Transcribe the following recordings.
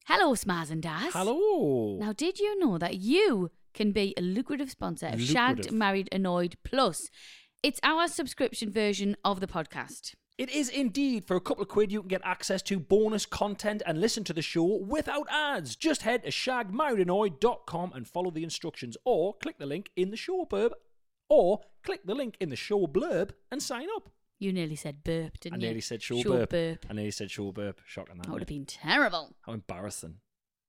Hello, Smaz and Daz. Hello. Now, did you know that you can be a lucrative sponsor of Shagged, Married, Annoyed Plus? It's our subscription version of the podcast. It is indeed. For a couple of quid, you can get access to bonus content and listen to the show without ads. Just head to shaggedmarriedannoyed.com and follow the instructions, or click the link in the show blurb, and sign up. You nearly said burp, didn't you? I nearly said show burp. I nearly said show burp. Shocking. That would have been terrible. How embarrassing.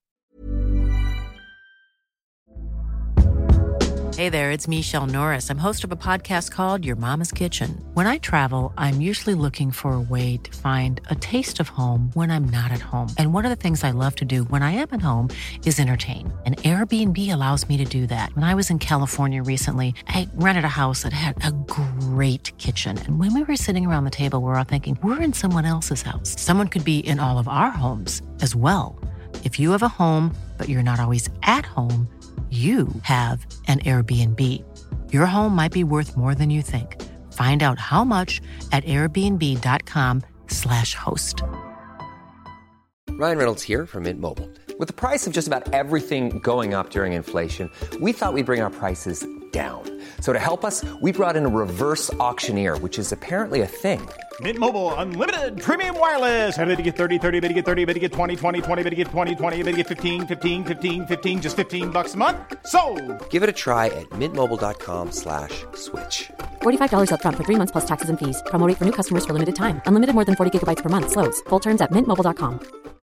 Hey there, it's Michelle Norris. I'm host of a podcast called Your Mama's Kitchen. When I travel, I'm usually looking for a way to find a taste of home when I'm not at home. And one of the things I love to do when I am at home is entertain. And Airbnb allows me to do that. When I was in California recently, I rented a house that had a great kitchen. And when we were sitting around the table, we're all thinking, we're in someone else's house. Someone could be in all of our homes as well. If you have a home, but you're not always at home, you have an Airbnb. Your home might be worth more than you think. Find out how much at airbnb.com/host. Ryan Reynolds here from Mint Mobile. With the price of just about everything going up during inflation, we thought we'd bring our prices down. So to help us, we brought in a reverse auctioneer, which is apparently a thing. Mint Mobile Unlimited Premium Wireless. How to get 30, 30, bit to get 30, bit to get 20, 20, 20, bit to get 20, 20, bit to get 15, 15, 15, 15, just $15 a month? Sold! Give it a try at mintmobile.com/switch. $45 up front for 3 months plus taxes and fees. Promo rate for new customers for limited time. Unlimited more than 40 gigabytes per month. Slows full terms at mintmobile.com.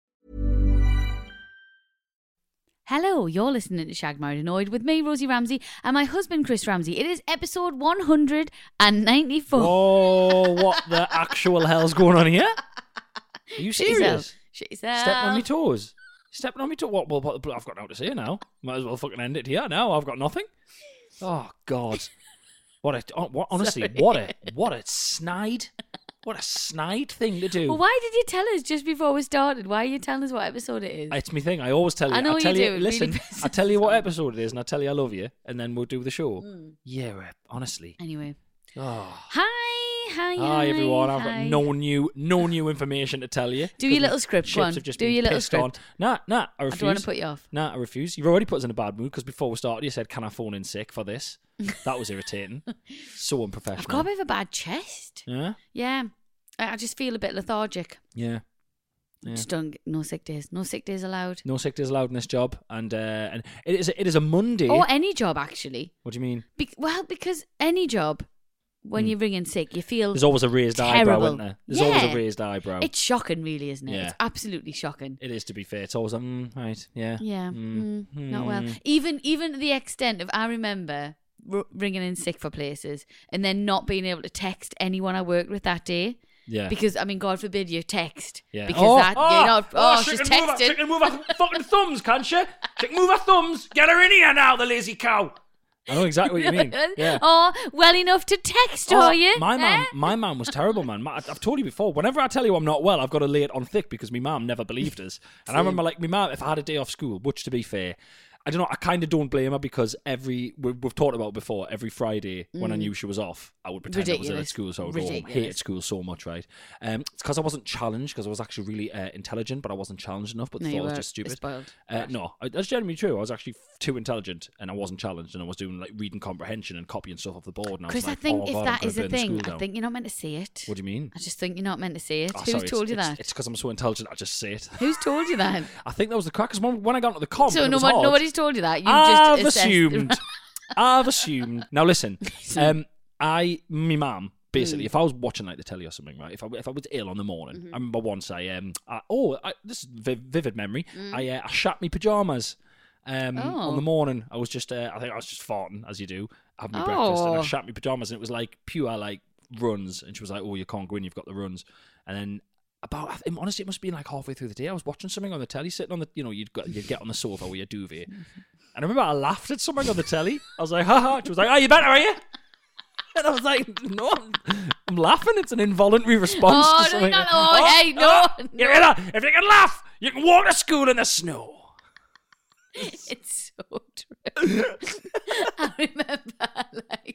Hello, you're listening to Shagged, Married, Annoyed with me, Rosie Ramsey, and my husband, Chris Ramsey. It is episode 194. Oh, what the actual hell's going on here? Are you serious? Shit yourself. Stepping on my toes. Stepping on my toes. What? Well, I've got nothing to say now. Might as well fucking end it here now. I've got nothing. Oh, God. Honestly, what a snide. What a snide thing to do. Well, why did you tell us just before we started? Why are you telling us what episode it is? It's my thing. I always tell you. I know you do. Listen, really I tell you what episode it is, and I tell you I love you, and then we'll do the show. Yeah, honestly. Anyway. Oh. Hi, everyone. I've got no new information to tell you. Do your little script, go on. Do your little script. Nah, I refuse. I don't want to put you off. Nah, I refuse. You've already put us in a bad mood because before we started, you said, "Can I phone in sick for this?" That was irritating. So unprofessional. I've got a bit of a bad chest. Yeah? Yeah. I just feel a bit lethargic. Yeah. Just don't no sick days. No sick days allowed. No sick days allowed in this job, and it is a Monday. Or any job, actually. What do you mean? Because any job, when you ring in sick, you feel there's always a raised eyebrow, isn't there? There's always a raised eyebrow. It's shocking, really, isn't it? Yeah. It's absolutely shocking. It is, to be fair. It's always right, yeah. Yeah, not well. Even to the extent of, I remember ringing in sick for places and then not being able to text anyone I worked with that day. Yeah. Because, I mean, God forbid you text. Yeah. Because she's texting. She can move her fucking thumbs, can't she? She can move her thumbs. Get her in here now, the lazy cow. I know exactly what you mean. Yeah. Oh, well enough to text, are you? My mum was terrible, man. I've told you before, whenever I tell you I'm not well, I've got to lay it on thick because my mum never believed us. And I remember, like, my mum, if I had a day off school, which, to be fair, I don't know, I kind of don't blame her because we've talked about it before, every Friday when I knew she was off, I would pretend I was in at school, so I would go home. Hated school so much, right? It's because I wasn't challenged, because I was actually really intelligent, but I wasn't challenged enough, but thought I was just stupid. No, that's generally true. I was actually too intelligent and I wasn't challenged, and I was doing like reading comprehension and copying stuff off the board. And Chris, I was like, I think if God, that is a thing, I think you're not meant to say it. What do you mean? I just think you're not meant to say it. Oh, Who's told you that? It's because I'm so intelligent, I just say it. Who's told you that? I think that was the crack, because when I got into the comp, so nobody's told you that? I've assumed. Now listen, my mum, basically, if I was watching like the telly or something, right? If I was ill on the morning, I remember once this is vivid memory. I shat my pajamas on the morning. I was just, I think I was just farting, as you do, having my breakfast, and I shat my pajamas, and it was like pure like runs. And she was like, "Oh, you can't go in, you've got the runs." And then honestly, it must have been like halfway through the day. I was watching something on the telly, sitting on the, you'd get on the sofa with your duvet. And I remember I laughed at something on the telly. I was like, haha. She was like, "Oh, you better, are you?" And I was like, "No, I'm laughing. It's an involuntary response to something." No. You hear that? If you can laugh, you can walk to school in the snow. It's so true. I remember, like,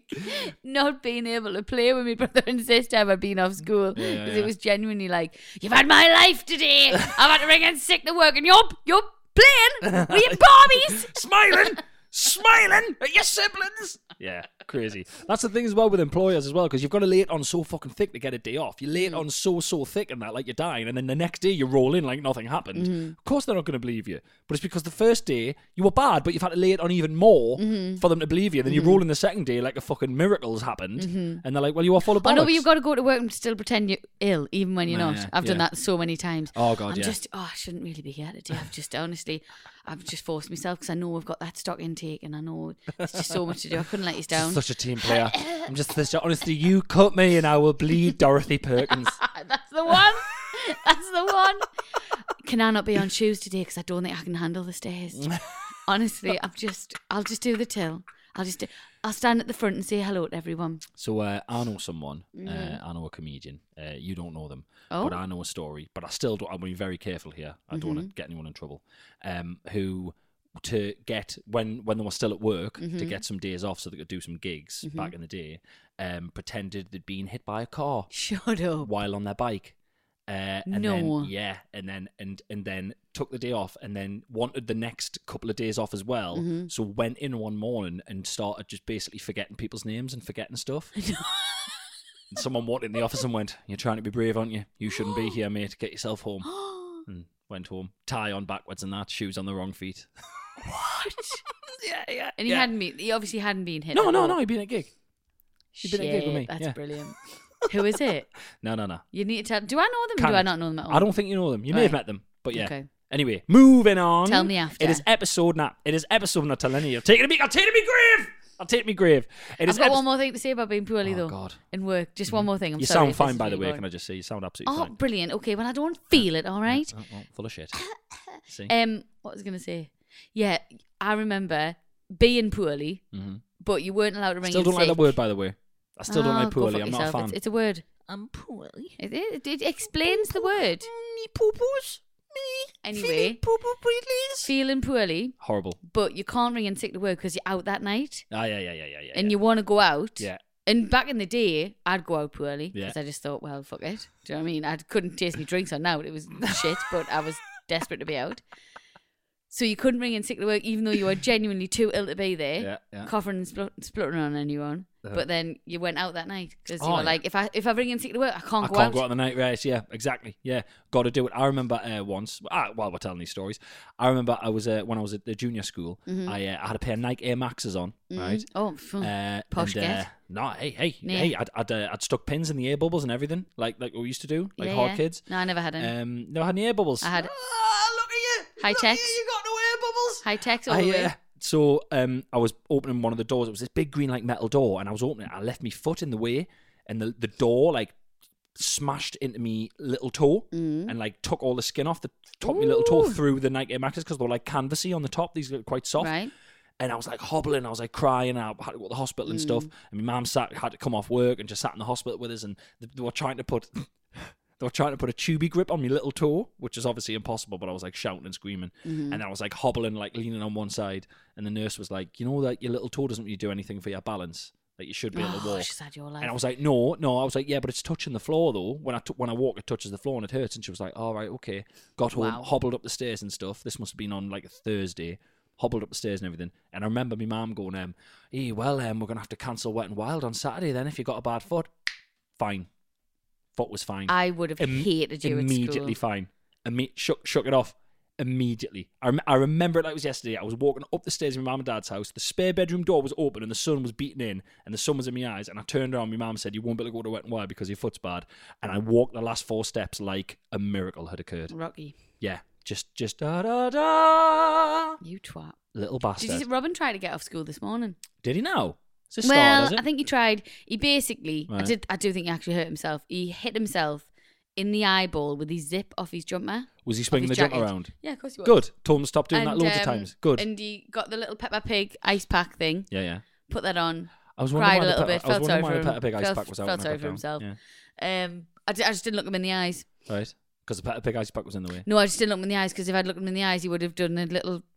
not being able to play with my brother and sister if I'd been off school. Because it was genuinely like, you've had my life today. I've had to ring in sick to work and you're playing with your Barbies. Smiling at your siblings. Yeah, crazy. That's the thing as well with employers as well, because you've got to lay it on so fucking thick to get a day off. You lay it on so thick and that, like you're dying, and then the next day you roll in like nothing happened. Of course they're not going to believe you. But it's because the first day you were bad, but you've had to lay it on even more for them to believe you. Then you roll in the second day like a fucking miracle's happened, and they're like, well, you are full of bollocks. I know, but you've got to go to work and still pretend you're ill, even when you're not. I've done that so many times. Oh, God, I shouldn't really be here today. I've just forced myself because I know we've got that stock intake and I know there's just so much to do. I couldn't let you down. Such a team player. I'm just such a, honestly, you cut me and I will bleed Dorothy Perkins. That's the one. That's the one. Can I not be on shoes today because I don't think I can handle the stairs? Honestly, I'll just do the till. I'll stand at the front and say hello to everyone. So I know someone, I know a comedian. You don't know them, but I know a story. But I still don't. I'm being very careful here. I don't want to get anyone in trouble. Who to get when they were still at work to get some days off so they could do some gigs back in the day. Pretended they'd been hit by a car. Shut up. While on their bike. And then took the day off and then wanted the next couple of days off as well. So went in one morning and started just basically forgetting people's names and forgetting stuff. And someone walked in the office and went, "You're trying to be brave, aren't you? You shouldn't be here, mate. Get yourself home." And went home, tie on backwards and that, shoes on the wrong feet. What? Yeah. And he obviously hadn't been hit. No, he'd been at a gig. He'd been at a gig with me. That's brilliant. Who is it? No. You need to tell. Do I know them or do I not know them at all? I don't think you know them. You may have met them, but yeah. Okay. Anyway, moving on. Tell me after. It is episode not telling you. I'll take it to me grave. I've got one more thing to say about being poorly though. Oh God. In work. Just one more thing. I'm you sorry. You sound fine, by the way. Can I just say you sound absolutely fine? Oh, brilliant. Okay, well I don't feel it. All right. Full of shit. See? What was I gonna say? Yeah, I remember being poorly, but you weren't allowed to ring. Still don't like that word, by the way. I still don't like poorly. I'm not a fan. It's a word. I'm poorly. It explains the word. Me poo-poos. Anyway, feeling poorly. Horrible. But you can't ring in sick to work because you're out that night. Yeah. And you want to go out. Yeah. And back in the day, I'd go out poorly because Yeah. I just thought, well, fuck it. Do you know what I mean? I couldn't taste my drinks on now. It was shit, but I was desperate to be out. So you couldn't ring in sick to work even though you were genuinely too ill to be there, coughing and spluttering on anyone. But then you went out that night because you were like, if I ring in sick to work, I can't go out. I can't go out on the night race. Yeah, exactly. Yeah, got to do it. I remember once, while we're telling these stories, I remember I was when I was at the junior school, I had a pair of Nike Air Maxes on, right? Oh, posh get. No, hey, I'd stuck pins in the air bubbles and everything, like we used to do, like hard kids. No, I never had any. Never had any air bubbles. I had. Look at you. High tech. You got no air bubbles. High tech's all the way. So I was opening one of the doors. It was this big green like metal door, and I was opening it. I left my foot in the way, and the door like smashed into me little toe, and like took all the skin off the top of my little toe through the Nike Air Maxes because they were like canvassy on the top. These are quite soft. Right. And I was like hobbling, I was like crying, I had to go to the hospital and stuff. And my mum had to come off work and just sat in the hospital with us, and they were trying to put a tubey grip on my little toe, which is obviously impossible, but I was like shouting and screaming. And I was like hobbling, like leaning on one side, and the nurse was like, you know that your little toe doesn't really do anything for your balance. Like you should be able to walk. She's had your life. And I was like, no. I was like, yeah, but it's touching the floor though. When I walk, it touches the floor and it hurts. And she was like, all right, okay. Got home, hobbled up the stairs and stuff. This must have been on like a Thursday. Hobbled up the stairs and everything. And I remember my mum going, we're going to have to cancel Wet and Wild on Saturday then if you got a bad foot. Fine. Foot was fine. I would have hated you immediately at school. Fine. Shook it off immediately. I remember it like it was yesterday. I was walking up the stairs in my mum and dad's house. The spare bedroom door was open and the sun was beating in and the sun was in my eyes. And I turned around. My mum said, you won't be able to go to Wet and Wild because your foot's bad. And I walked the last 4 steps like a miracle had occurred. Rocky. Yeah. Just da da da. You twat. Little bastard. Did Robin try to get off school this morning? Did he now? I think he tried. He basically, right. I do think he actually hurt himself. He hit himself in the eyeball with his zip off his jumper. Was he swinging the jumper around? Yeah, of course he was. Good. Told him to stop doing that loads of times. Good. And he got the little Peppa Pig ice pack thing. Yeah. Put that on. I was cried a little bit. Felt sorry for him. Peppa Pig ice pack was out. Felt sorry for himself. Yeah. I just didn't look him in the eyes. Right. Because the Peppa Pig ice pack was in the way. No, I just didn't look him in the eyes because if I'd looked him in the eyes, he would have done a little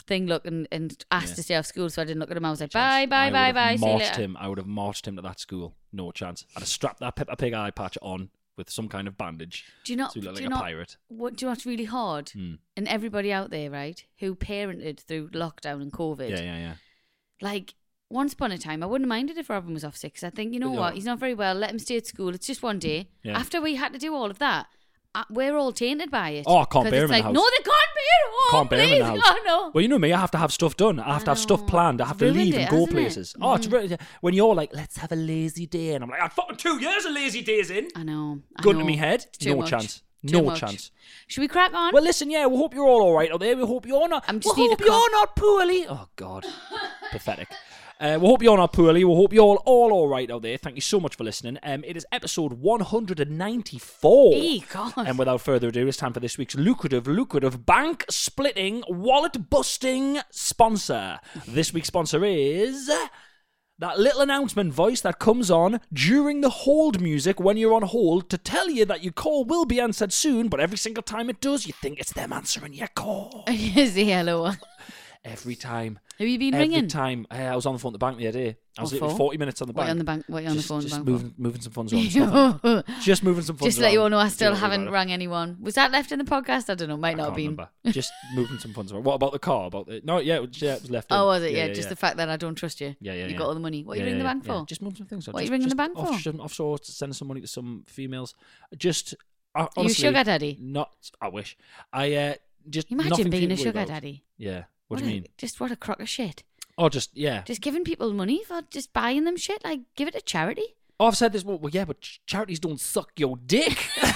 thing look and asked to stay off school, so I didn't look at him. I was like, bye. I would have marched him to that school. No chance. I'd have strapped that Peppa Pig eye patch on with some kind of bandage. Do you not? So he looked do like you a not, pirate. What do you know what's really hard? And everybody out there, right, who parented through lockdown and COVID. Yeah. Like, once upon a time, I wouldn't have minded if Robin was off sick. 'Cause I think, you know what, he's not very well. Let him stay at school. It's just one day. Yeah. After we had to do all of that, we're all tainted by it. Oh, I can't bear him in like, the house. No, they can't be at home. Can't bear him in the house. Oh, no. Well, you know me, I have to have stuff done. I have to have stuff planned. I have to Ruined leave it, and go hasn't it? places. Oh, it's really, when you're like, let's have a lazy day. And I'm like, I had fucking 2 years of lazy days in. I know. Gun to me head. It's too No much. chance. Too No much. chance. Should we crack on? Well, listen, yeah, we hope you're all right out there. We hope you're not. I'm just we need hope to you're not poorly. Oh, God. Pathetic. We hope you're not poorly. We hope you're all right out there. Thank you so much for listening. It is episode 194. Hey, God. And without further ado, it's time for this week's lucrative, bank-splitting, wallet-busting sponsor. This week's sponsor is that little announcement voice that comes on during the hold music when you're on hold to tell you that your call will be answered soon, but every single time it does, you think it's them answering your call. Yes, the hello. Every time. Have you been Every ringing? time. I was on the phone at the bank the other day. I was What literally for? 40 minutes on the bank. What are you on the phone just bank moving some funds around. Just moving some funds Just to let you all know, I around. still Don't worry haven't about it. rang anyone. Was that left in the podcast? I don't know. Might I not have can't been. remember. Just moving some funds around. What about the car? It was left in. Oh, was it? Yeah, just the fact that I don't trust you. Yeah. You got all the money. What are you ringing the bank for? Just moving some things. What are you ringing the bank for? Offshore, sending some money to some females. Just, honestly. You sugar daddy? Not, I wish. Just Imagine nothing being to a worry sugar about. daddy. Yeah. What do you mean? Just what a crock of shit. Oh, just, yeah. Just giving people money for just buying them shit. Like, give it to charity. Oh, I've said this. Well, yeah, but charities don't suck your dick.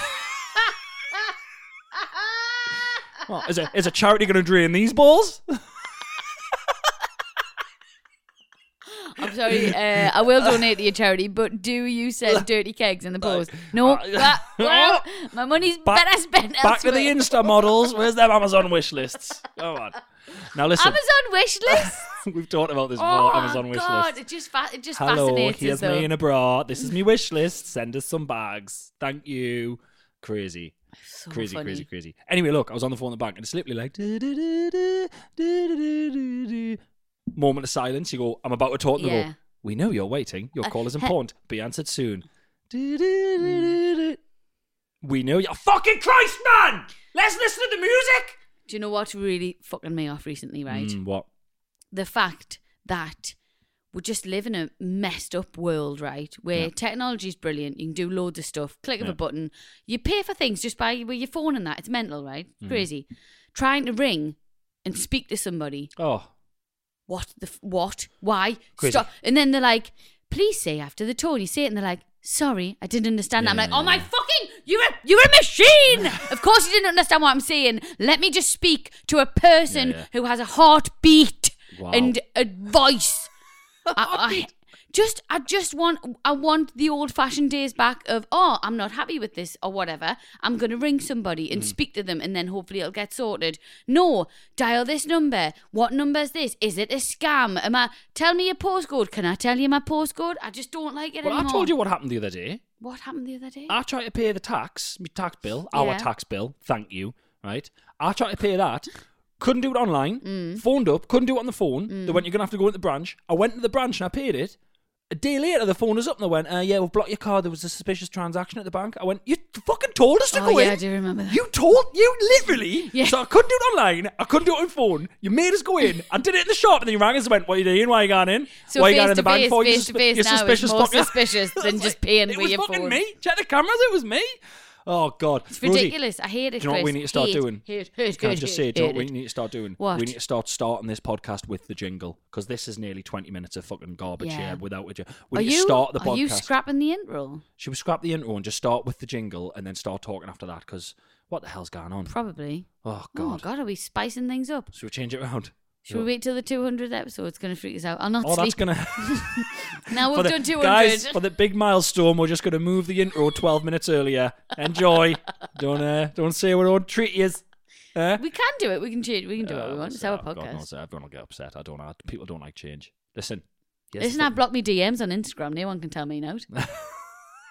Well, is a charity going to drain these balls? I'm sorry. I will donate to your charity, but do you send dirty kegs in the post? No. My money's better spent elsewhere. Back to the Insta models. Where's them Amazon wish lists? Come on. Now listen. Amazon wish list? We've talked about this before. Amazon wish God, list. it just Hello, fascinates here's us, though. me in a bra. This is me wish list. Send us some bags. Thank you. Crazy. So Crazy, funny. crazy. Anyway, look, I was on the phone at the bank and it's literally like moment of silence. You go, I'm about to talk, and they Yeah. go, we know you're waiting. Your call is important. Be answered soon. We know you. Fucking Christ, man! Let's listen to the music. Do you know what really fucking me off recently, right? What? The fact that we just live in a messed up world, right? Where technology is brilliant. You can do loads of stuff. Click of a button. You pay for things just by with your phone and that. It's mental, right? Crazy. Trying to ring and speak to somebody. Oh. What? Why? Crazy. Stop. And then they're like, please say after the tone. You say it and they're like, sorry, I didn't understand that. I'm like, oh my fucking, you're a machine. Of course you didn't understand what I'm saying. Let me just speak to a person who has a heartbeat and a voice. I want the old-fashioned days back of, I'm not happy with this or whatever. I'm going to ring somebody and speak to them and then hopefully it'll get sorted. No, dial this number. What number is this? Is it a scam? Tell me your postcode. Can I tell you my postcode? I just don't like it Well, anymore. I told you what happened the other day. What happened the other day? I tried to pay the tax, my tax bill, our tax bill, thank you, right? I tried to pay that, couldn't do it online, phoned up, couldn't do it on the phone. They went, you're going to have to go into the branch. I went to the branch and I paid it. A day later, the phone was up and they went, yeah, we've blocked your card. There was a suspicious transaction at the bank. I went, you fucking told us to go in. I do remember that. You literally. Yeah. So I couldn't do it online. I couldn't do it on phone. You made us go in. I did it in the shop and then you rang us and went, what are you doing? Why are you going in? So why are you going in the bank for? Face to face now is more suspicious than just paying with your phone. It was fucking me. Check the cameras. It was me. Oh, God. It's ridiculous. I hate it, Do you know what we need to start doing? Hate, Can I just say, do you know what we need to start doing? What? We need to start starting this podcast with the jingle, because this is nearly 20 minutes of fucking garbage here without it. We need to start the podcast. Are you scrapping the intro? Should we scrap the intro and just start with the jingle and then start talking after that? Because what the hell's going on? Probably. Oh, Oh, God. God, are we spicing things up? Should we change it around? Should we wait till the 200th episode? It's going to freak us out. I'll not Oh, sleep. that's going to... Now we've done 200. Guys, for the big milestone, we're just going to move the intro 12 minutes earlier. Enjoy. Don't say we don't treat you. We can do it. We can change. We can do what we want. It's our God podcast. knows, everyone will get upset. I don't know. People don't like change. Listen. Listen, I've blocked me DMs on Instagram. No one can tell me no.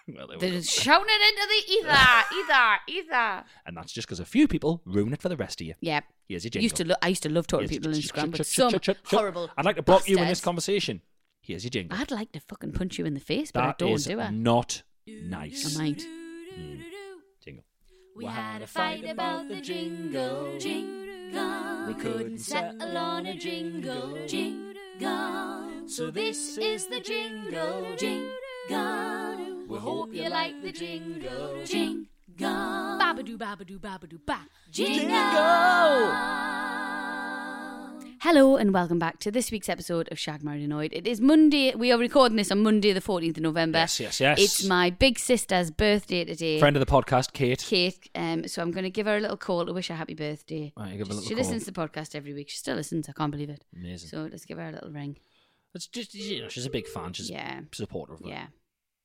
Well, They're just shouting it into the ether. And that's just because a few people ruin it for the rest of you. Yeah. Here's your jingle. I used to love talking to people on Instagram, but some horrible I'd like to block you in this bastards. conversation. Here's your jingle. I'd like to fucking punch you in the face, but I That don't is do it. not nice. I might. Jingle. We had a fight about the jingle. We couldn't settle on a jingle. So this is the jingle. We hope you like the jingle. Babadoo, babadoo, babadoo, ba. Jingle! Hello and welcome back to this week's episode of Shag Married Annoyed. It is Monday. We are recording this on Monday, the 14th of November. Yes. It's my big sister's birthday today. Friend of the podcast, Kate. So I'm going to give her a little call to wish her happy birthday. Right, you give her a little She call. listens to the podcast every week. She still listens. I can't believe it. Amazing. So let's give her a little ring. It's just, she's a big fan. She's a supporter of it. Yeah.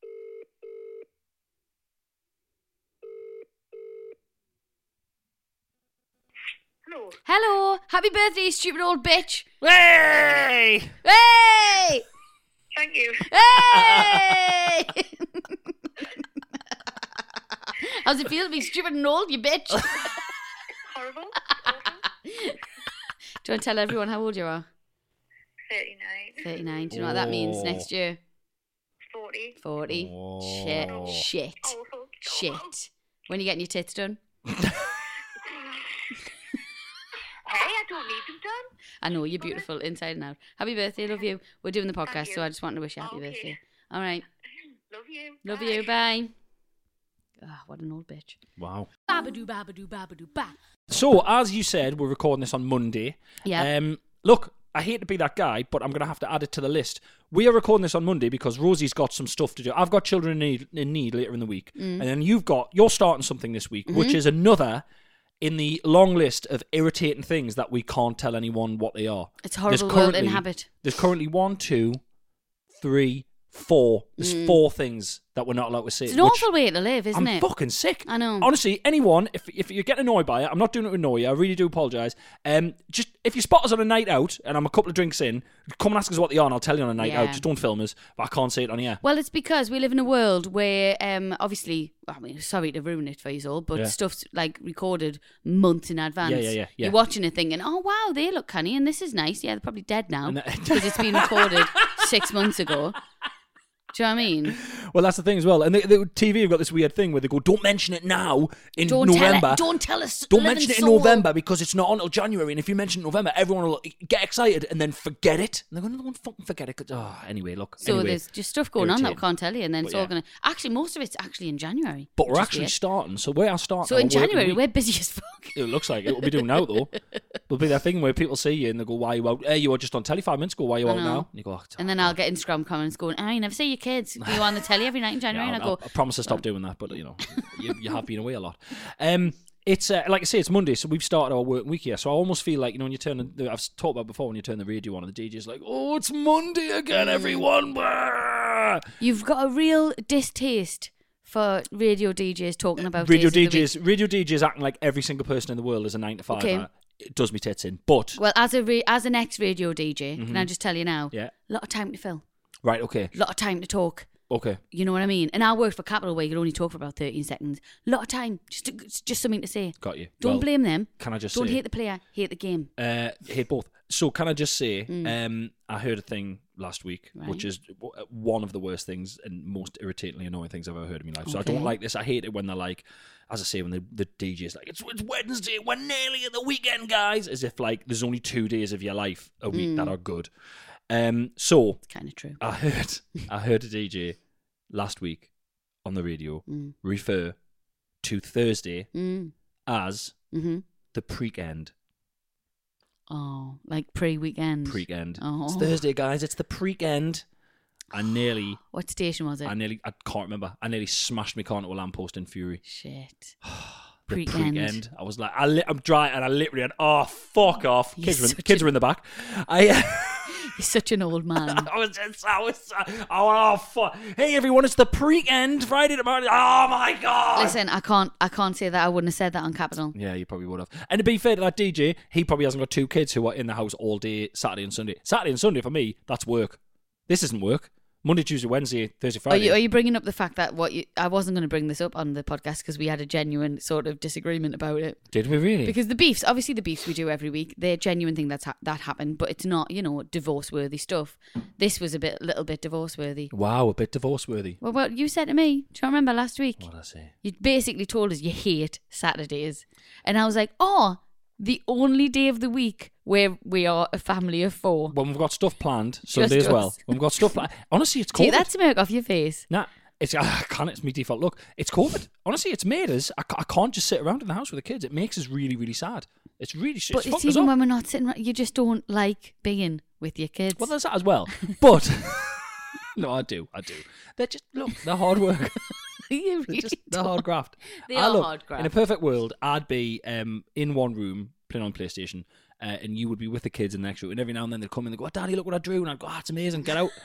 Hello. Happy birthday, you stupid old bitch. Hey! Hey! Thank you. Hey! How's it feel to be stupid and old, you bitch? Horrible. Awful. Do you want to tell everyone how old you are? 39. 39. Do you know what that means next year? 40. 40. Oh. Shit. Awful. Shit. When are you getting your tits done? Hey, I don't need them done. I know, you're beautiful inside and out. Happy birthday, love you. We're doing the podcast, you. so I just wanted to wish you a happy Okay. birthday. All right. Love you. Love Bye. you. Bye. Ah, what an old bitch. Wow. Babadoo, babadoo, babadoo, ba. So, as you said, we're recording this on Monday. Yeah. Look, I hate to be that guy, but I'm going to have to add it to the list. We are recording this on Monday because Rosie's got some stuff to do. I've got children in need later in the week. And then you're starting something this week, which is another in the long list of irritating things that we can't tell anyone what they are. It's a horrible world to inhabit. There's currently 1, 2, 3, 4. There's 4 things that we're not allowed to say. It's an awful way to live, isn't I'm it? fucking sick. I know. Honestly, anyone, if you're getting annoyed by it, I'm not doing it to annoy you. I really do apologise. Just if you spot us on a night out and I'm a couple of drinks in, come and ask us what they are and I'll tell you on a night out. Just don't film us. But I can't say it on here. Well, it's because we live in a world where, obviously, I mean, sorry to ruin it for you all, but stuff's like recorded months in advance. Yeah. You're watching it thinking, oh, wow, they look canny and this is nice. Yeah, they're probably dead now because it's been recorded 6 months ago. Do you know what I mean? Well, that's the thing as well. And the TV have got this weird thing where they go, don't mention it now in November. Don't tell us. Don't mention it in November because it's not until January. And if you mention it in November, everyone will get excited and then forget it. And they're going, don't fucking forget it. Anyway, look. So anyway, there's just stuff going on that we irritating. can't tell you. And then But it's all going to... Actually, most of it's actually in January. But we're which is actually weird. starting. So we are starting. So our in working January, week. we're busy as fuck. It looks like it. We'll be doing now, though. There'll be that thing where people see you and they go, why are you out? Hey, you were just on telly 5 minutes ago. Why are you I out know. now? And you go, oh, And then I'll get Instagram comments going, I never see your kids. Are you on the telly every night in January? yeah, And I go, I promise to stop doing that, but you have been away a lot. It's like I say, it's Monday, so we've started our work week here. So I almost feel like, when you turn, I've talked about before, when you turn the radio on and the DJ's like, oh, it's Monday again, everyone. you've got a real distaste for radio DJs talking about Radio days of the week. DJs acting like every single person in the world is a 9 to 5. Okay. It does me tits in, but Well, as an ex-radio DJ, can I just tell you now? Yeah. A lot of time to fill. right, okay, A lot of time to talk. okay. You know what I mean? And I worked for Capital where you could only talk for about 13 seconds. A lot of time. Just something to say. Got you. Don't Well, blame them. Can I just Don't say, hate the player, hate the game. hate both. So can I just say, I heard a thing last week, Right. which is one of the worst things and most irritatingly annoying things I've ever heard in my life. So I Okay. don't like this. I hate it when they're like, as I say, when the DJ's like, it's Wednesday, we're nearly at the weekend, guys, as if like there's only 2 days of your life a week that are good. So It's kind of true. I heard a DJ last week on the radio refer to Thursday as the pre-end. Oh, like pre-weekend. Pre-end. Oh. It's Thursday, guys. It's the pre-end. I What station was it? I can't remember. I nearly smashed my car into a lamppost in fury. Shit. The Pre-end. pre-end. I was like, I'm dry, and I literally had, oh, fuck off. You're Kids were in the back. He's such an old man. Oh, fuck. Hey, everyone, it's the pre-end Friday tomorrow. Oh, my God. Listen, I can't say that I wouldn't have said that on Capital. Yeah, you probably would have. And to be fair to that DJ, he probably hasn't got 2 kids who are in the house all day, Saturday and Sunday. Saturday and Sunday, for me, that's work. This isn't work. Monday, Tuesday, Wednesday, Thursday, Are Friday. you bringing up the fact that I wasn't going to bring this up on the podcast because we had a genuine sort of disagreement about it. Did we really? Because the beefs we do every week, they're a genuine thing that happened, but it's not, divorce-worthy stuff. This was a little bit divorce-worthy. Wow, a bit divorce-worthy. Well, what you said to me, do you remember last week? What did I say? You basically told us you hate Saturdays. And I was like, the only day of the week where we are a family of 4. Well, we've got stuff planned Sunday as well. We've got stuff planned. Honestly, it's COVID. Take that smirk off your face. Nah, it's my default look. It's COVID. Honestly, it's made us. I can't just sit around in the house with the kids. It makes us really, really sad. It's really But it's even when we're not sitting around, you just don't like being with your kids. Well, there's that as well. But no, I do. They're just they're hard work. You really they're hard graft. They are hard graft. In a perfect world, I'd be in one room playing on PlayStation, and you would be with the kids in the next room. And every now and then they'd come in and go, "Oh, Daddy, look what I drew," and I'd go, "Oh, it's amazing. Get out."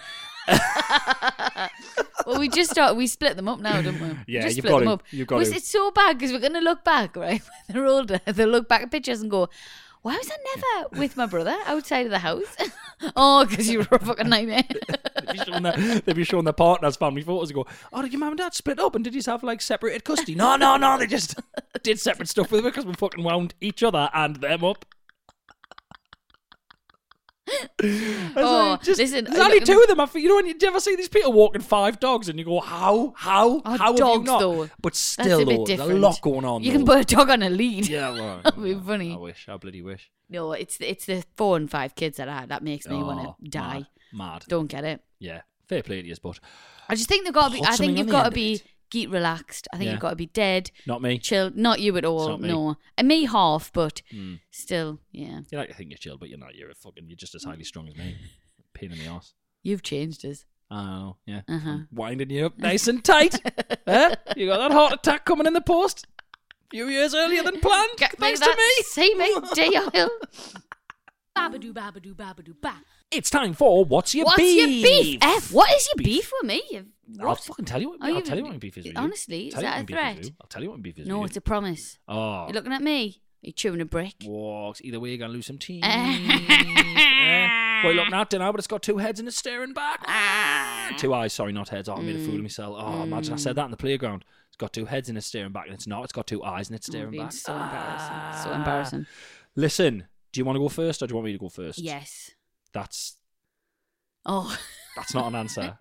Well, we split them up now, don't we? Yeah, you've got them to. up. You've got to. It's so bad because we're going to look back, right? When they're older, they'll look back at pictures and go, "Why was I never with my brother outside of the house?" Oh, because you were a fucking nightmare. They'd be showing their partner's family photos and go, "Oh, did your mum and dad split up and did you have like separated custody?" No, they just did separate stuff with it because we fucking wound each other and them up. Listen, there's only 2 of them. When you ever see these people walking 5 dogs and you go, how have dogs, you not? though. But still, That's there's a lot going on. You can put a dog on a lead. Yeah, well, that'd be funny. I bloody wish. No, it's the 4 and 5 kids that I had that makes me want to die. Mad. Don't get it. Yeah, fair play to you, but I just think they've got to be. I think you've got to be get relaxed. I think you've got to be dead. Not me. Chill. Not you at all. No. And me half, but still, yeah. You like to think you're chill, but you're not. You're just as highly strung as me. Pain in the arse. You've changed us. I know, yeah. Winding you up nice and tight. You got that heart attack coming in the post. A few years earlier than planned. Thanks to me. See me, D.I.L. Babadoo, babadoo, babadoo, ba. It's time for What's Your Beef? F, what is your beef with me? I'll fucking tell you what my beef is with you. Honestly, is that a threat? I'll tell you what my beef is with No, you. it's a promise. Oh. You're looking at me? Are you chewing a brick? Walks. Either way, you're going to lose some teeth. What are you looking at now? But it's got 2 heads and it's staring back. 2 eyes, sorry, not heads. Oh, I made a fool of myself. Oh, imagine I said that in the playground. It's got 2 heads and it's staring back. And it's not. It's got 2 eyes and it's staring back. So embarrassing. So embarrassing. Listen, do you want to go first or do you want me to go first? Yes. That's not an answer.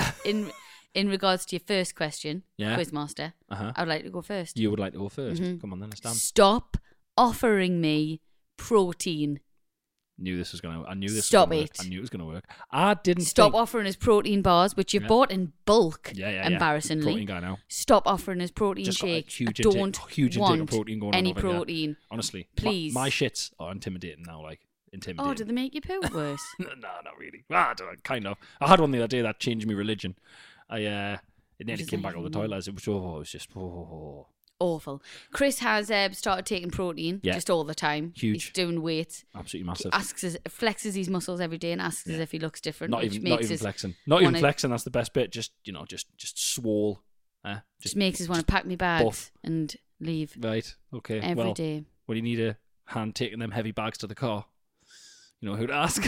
In regards to your first question, yeah. Quizmaster, I would like to go first. You would like to go first? Come on then, let's dance. Stop offering me protein. I knew this was going to Stop it. Work. I knew it was going to work. I didn't Stop offering us protein bars, which you've bought in bulk, Yeah. embarrassingly. Protein guy now. Stop offering us protein Just shakes. Huge I don't intake want of protein going any on over protein. Here. Honestly. Please. My shits are intimidating now, like. Intimidating. Oh, do they make you poop worse? No, not really. I don't know, kind of. I had one the other day that changed my religion. It nearly came back out of the toilet. It was just awful. Chris has started taking protein just all the time. Huge. He's doing weights. Absolutely massive. Flexes his muscles every day and asks us if he looks different. Not even flexing. Not even flexing. That's the best bit. Just swole. Just makes us want to pack my bags buff. and leave. Right. Okay. Every day. Well, you need a hand taking them heavy bags to the car. You know who to ask.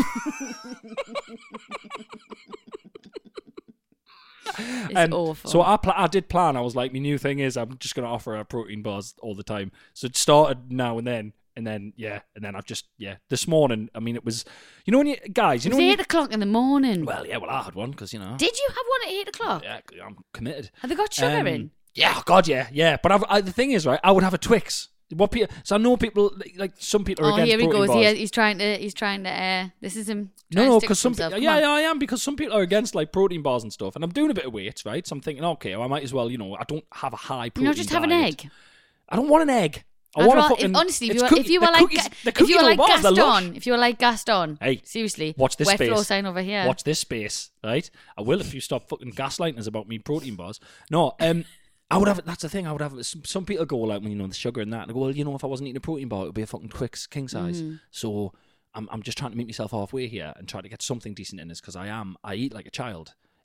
It's awful. So I did plan. I was like, my new thing is I'm just going to offer her protein bars all the time. So it started now and then. And then I've just, this morning, I mean, it was, when you, guys, it was 8 o'clock in the morning. Well, I had one because, Did you have one at 8 o'clock? Yeah, I'm committed. Have they got sugar in? Yeah, God, yeah. But the thing is, right, I would have a Twix. So I know people, like some people are against here he protein goes. bars. He's trying to, this is him. No, because some people, I am, because some people are against like protein bars and stuff. And I'm doing a bit of weights, right? So I'm thinking, okay, I might as well, I don't have a high protein just have an diet. egg. I don't want an egg. I want a fucking. Honestly, if you were like Gaston, hey, seriously, watch this wet space. floor sign over here. Watch this space, right? I will if you stop fucking gaslighting us about me protein bars. No, I would have. That's the thing. I would have. Some people go like, the sugar and that. And I go, well, if I wasn't eating a protein bar, it would be a fucking Twix king size. So I'm just trying to meet myself halfway here and try to get something decent in this because I eat like a child.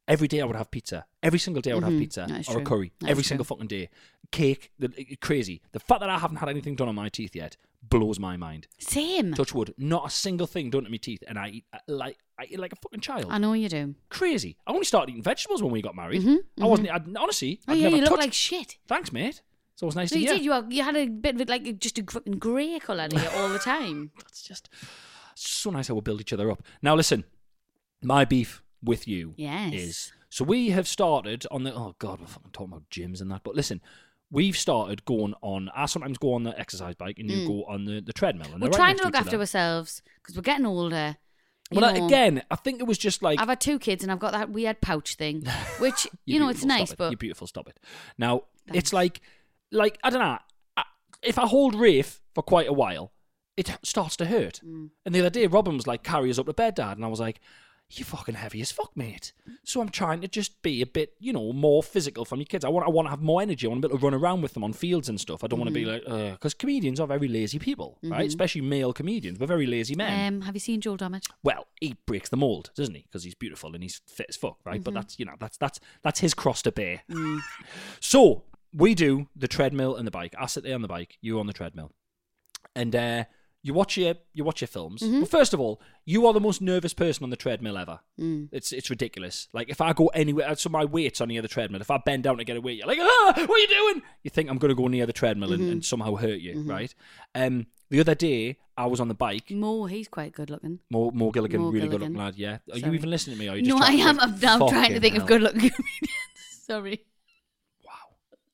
Every day I would have pizza. Every single day I would have pizza or a curry. Every single fucking day. Cake. Crazy. The fact that I haven't had anything done on my teeth yet blows my mind. Same. Touch wood. Not a single thing done to my teeth. And I eat like a fucking child. I know you do. Crazy. I only started eating vegetables when we got married. I wasn't... honestly, Oh, I'd yeah, never you look touched... like shit. Thanks, mate. It's always nice No, to you hear. did. You had a bit of it, like just a fucking grey colour to you all the time. It's just so nice how we build each other up. Now, listen. My beef with you is... So we have started on the... Oh, God, we're fucking talking about gyms and that. But listen, we've started going on... I sometimes go on the exercise bike and you go on the treadmill. And We're trying to look after ourselves because we're getting older. Well, again, I think it was just like... I've had 2 kids and I've got that weird pouch thing, which, it's nice, but... You're beautiful, stop it. Now, It's like, I don't know, if I hold Rafe for quite a while, it starts to hurt. And the other day, Robin was like, carry us up to bed, Dad. And I was like... You're fucking heavy as fuck, mate. So I'm trying to just be a bit, more physical from your kids. I want to have more energy. I want to be able to run around with them on fields and stuff. I don't want to be like, because comedians are very lazy people, right? Especially male comedians. We're very lazy men. Have you seen Joel Dommett? Well, he breaks the mold, doesn't he? Because he's beautiful and he's fit as fuck, right? But that's his cross to bear. So we do the treadmill and the bike. I sit there on the bike. You on the treadmill, and You watch your films. Well, first of all, you are the most nervous person on the treadmill ever. It's ridiculous. Like, if I go anywhere, so my weight's on near the treadmill. If I bend down to get a weight, you're like, what are you doing? You think I'm going to go near the treadmill and somehow hurt you, right? The other day, I was on the bike. Mo, he's quite good looking. Mo Gilligan, Mo really Gilligan. good looking lad, yeah. Are Sorry. you even listening to me? Or are you just No, I am. to I'm now trying to think of good looking comedians. Sorry. Wow.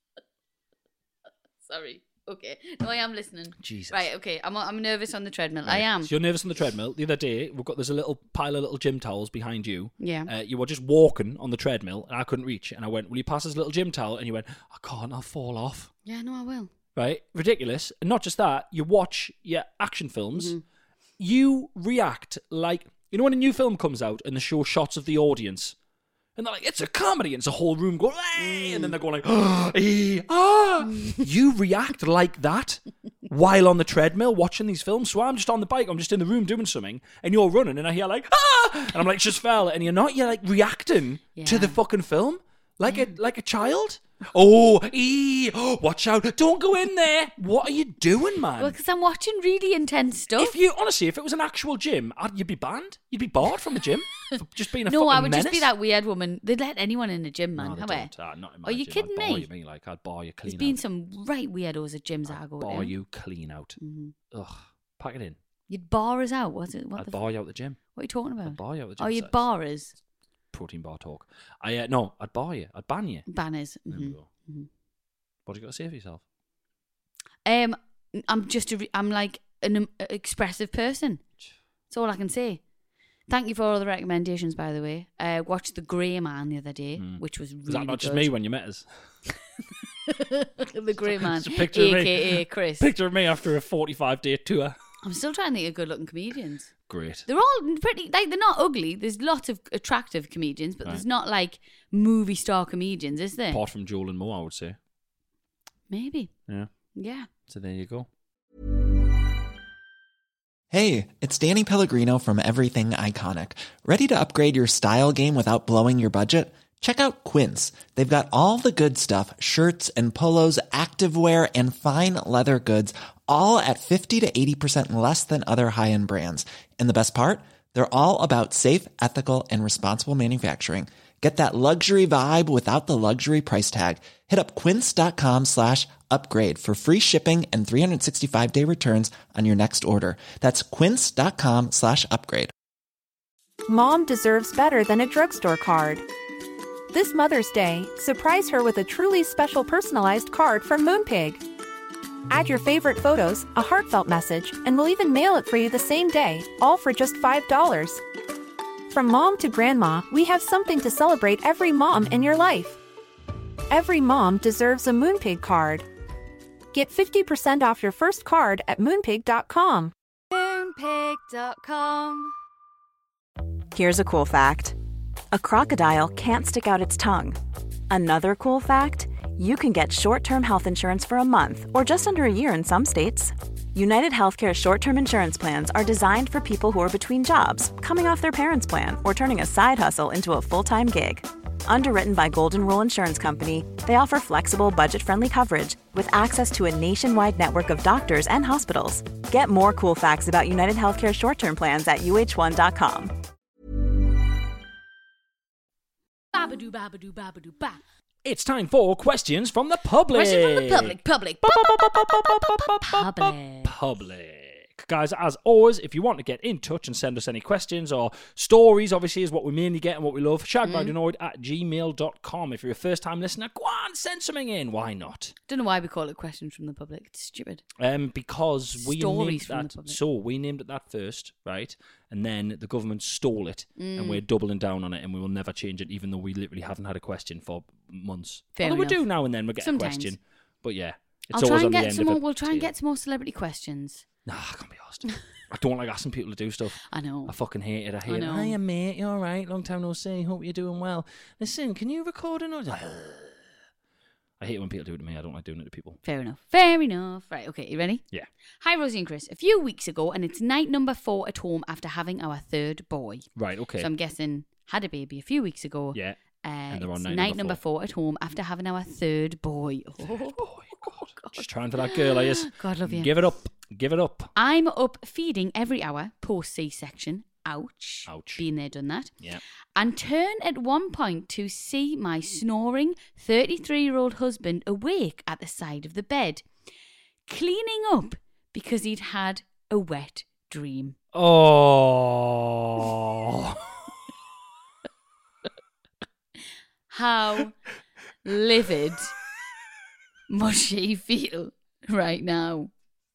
Sorry. Okay. No, I am listening. Jesus. Right, okay. I'm nervous on the treadmill. Right. I am. So you're nervous on the treadmill. The other day, there's a little pile of little gym towels behind you. Yeah. You were just walking on the treadmill, and I couldn't reach. And I went, will you pass this little gym towel? And you went, I can't, I'll fall off. Yeah, no, I will. Right? Ridiculous. And not just that, you watch your action films, you react like... when a new film comes out and they show shots of the audience... And they're like, it's a comedy. And it's a whole room going, hey! And then they're going like, You react like that while on the treadmill watching these films. So I'm just on the bike. I'm just in the room doing something. And you're running. And I hear like, And I'm like, just fell. And you're not. You're like reacting to the fucking film like a child. Watch out. Don't go in there. What are you doing, man? Well, because I'm watching really intense stuff. If it was an actual gym, you'd be banned. You'd be barred from the gym for just being a fucking No, I would menace. just be that weird woman. They'd let anyone in the gym, man. No, they How don't. Not in my Are you gym. kidding I'd bar me? you, I'd bar you clean There's been out. some right weirdos at gyms I go Bar to. you clean out. Ugh, pack it in. You'd bar us out. I'd bar you out the gym. What are you talking about? I'd bar you out the gym. Oh, you'd bar us? Protein bar talk. No, I'd bar you. I'd ban you. Banners. There we go. What have you got to say for yourself? I'm like an expressive person. That's all I can say. Thank you for all the recommendations, by the way. I watched The Grey Man the other day, which was really good. Is that not just me when you met us? The Grey Man, It's a picture of me. a.k.a. Chris. Picture of me after a 45-day tour. I'm still trying to think of good-looking comedians. Great. They're all pretty, like, they're not ugly. There's lots of attractive comedians, but there's not, like, movie star comedians, is there? Apart from Joel and Mo, I would say. Maybe. Yeah. Yeah. So there you go. Hey, it's Danny Pellegrino from Everything Iconic. Ready to upgrade your style game without blowing your budget? Check out Quince. They've got all the good stuff, shirts and polos, activewear, and fine leather goods, all at 50 to 80% less than other high-end brands. And the best part? They're all about safe, ethical, and responsible manufacturing. Get that luxury vibe without the luxury price tag. Hit up quince.com/upgrade for free shipping and 365-day returns on your next order. That's quince.com/upgrade. Mom deserves better than a drugstore card. This Mother's Day, surprise her with a truly special personalized card from Moonpig. Add your favorite photos, a heartfelt message, and we'll even mail it for you the same day, all for just $5. From mom to grandma, we have something to celebrate every mom in your life. Every mom deserves a Moonpig card. Get 50% off your first card at moonpig.com. Moonpig.com. Here's a cool fact. A crocodile can't stick out its tongue. Another cool fact, you can get short-term health insurance for a month or just under a year in some states. United Healthcare short-term insurance plans are designed for people who are between jobs, coming off their parents' plan, or turning a side hustle into a full-time gig. Underwritten by Golden Rule Insurance Company, they offer flexible, budget-friendly coverage with access to a nationwide network of doctors and hospitals. Get more cool facts about United Healthcare short-term plans at uh1.com. Babadoo, babadoo, babadoo, ba. It's time for questions from the public. Questions from the public. Public. Guys, as always, if you want to get in touch and send us any questions or stories, obviously is what we mainly get and what we love, shagbydenoid@gmail.com. If you're a first-time listener, go on, send something in. Why not? Don't know why we call it questions from the public. It's stupid. Because we Stories named from that. the public. So we named it that first, right? And then the government stole it, and we're doubling down on it, and we will never change it, even though we literally haven't had a question for months. Fair Although enough. we do now and then, we get Sometimes. a question. But yeah, it's I'll try always and on the get end some of more. it. We'll try and get some more celebrity questions. Nah, I can't be asked. I don't like asking people to do stuff. I know. I fucking hate it. I hate it. know. Hiya, mate. You all right? Long time no see. Hope you're doing well. Listen, can you record another? I hate it when people do it to me. I don't like doing it to people. Fair enough. Fair enough. Right, okay, you ready? Yeah. Hi, Rosie and Chris. A few weeks ago, and it's night number 4 at home after having our third boy. Right, okay. So I'm guessing had a baby a few weeks ago. Yeah. And they're on It's night night number number 4 at home after having our third boy. God. Just trying for that girl, I is. God love you. Give it up. Give it up. I'm up feeding every hour post C-section. Ouch. Ouch. Been there, done that. Yeah. And turn at one point to see my snoring 33-year-old husband awake at the side of the bed, cleaning up because he'd had a wet dream. Oh. How livid must she feel right now?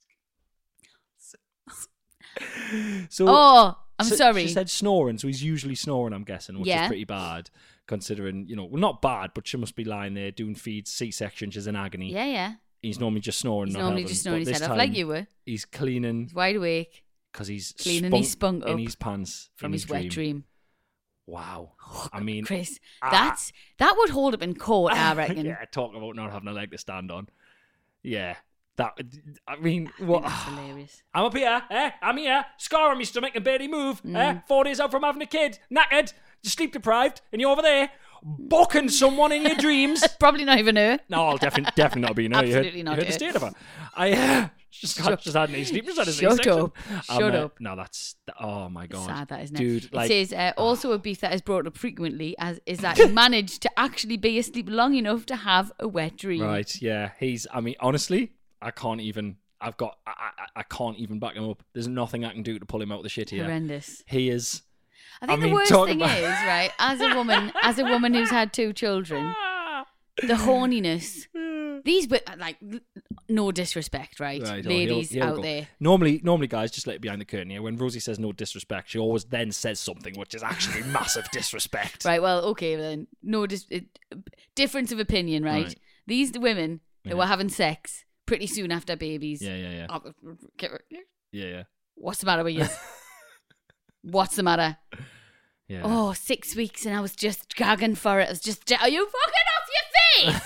So, I'm sorry. She said snoring, so he's usually snoring, I'm guessing, which Yeah. is pretty bad, considering, well, not bad, but she must be lying there doing feeds, C-section, she's in agony. Yeah, yeah. He's normally just snoring. He's not normally helping, just snoring but his this head off like time you were. He's cleaning He's wide awake because he's cleaning his spunk in up his pants from in his wet dream. Wow. I mean, Chris, that would hold up in court, I reckon. yeah, talk about not having a leg to stand on. Yeah. I mean, what? That's hilarious. I'm up here, I'm here, scar on my stomach and barely move, 4 days out from having a kid, knackered, sleep deprived, and you're over there, booking someone in your dreams. Probably not even her. No, I'll definitely not be. No, Absolutely not You heard the her. state of her. I just had any sleep. Just had a Shut C-section. up. Shut up. No, that's... Oh, my God. Sad, that isn't it? Dude, like... It says, also a beef that is brought up frequently is that he managed to actually be asleep long enough to have a wet dream. Right, yeah. Honestly, I can't even... I can't even back him up. There's nothing I can do to pull him out of the shit here. Horrendous. He is... I think the worst thing is, right, as a woman who's had 2 children, the horniness. These, like, no disrespect, right? Ladies he'll out go. there. Normally, guys, just let it behind the curtain here. When Rosie says no disrespect, she always then says something which is actually massive disrespect. Right, well, okay, then. No difference of opinion, right? These women who were having sex pretty soon after babies. Yeah. Yeah. What's the matter with you? What's the matter? Yeah. Oh, 6 weeks and I was just gagging for it. I was just, are you fucking off your feet?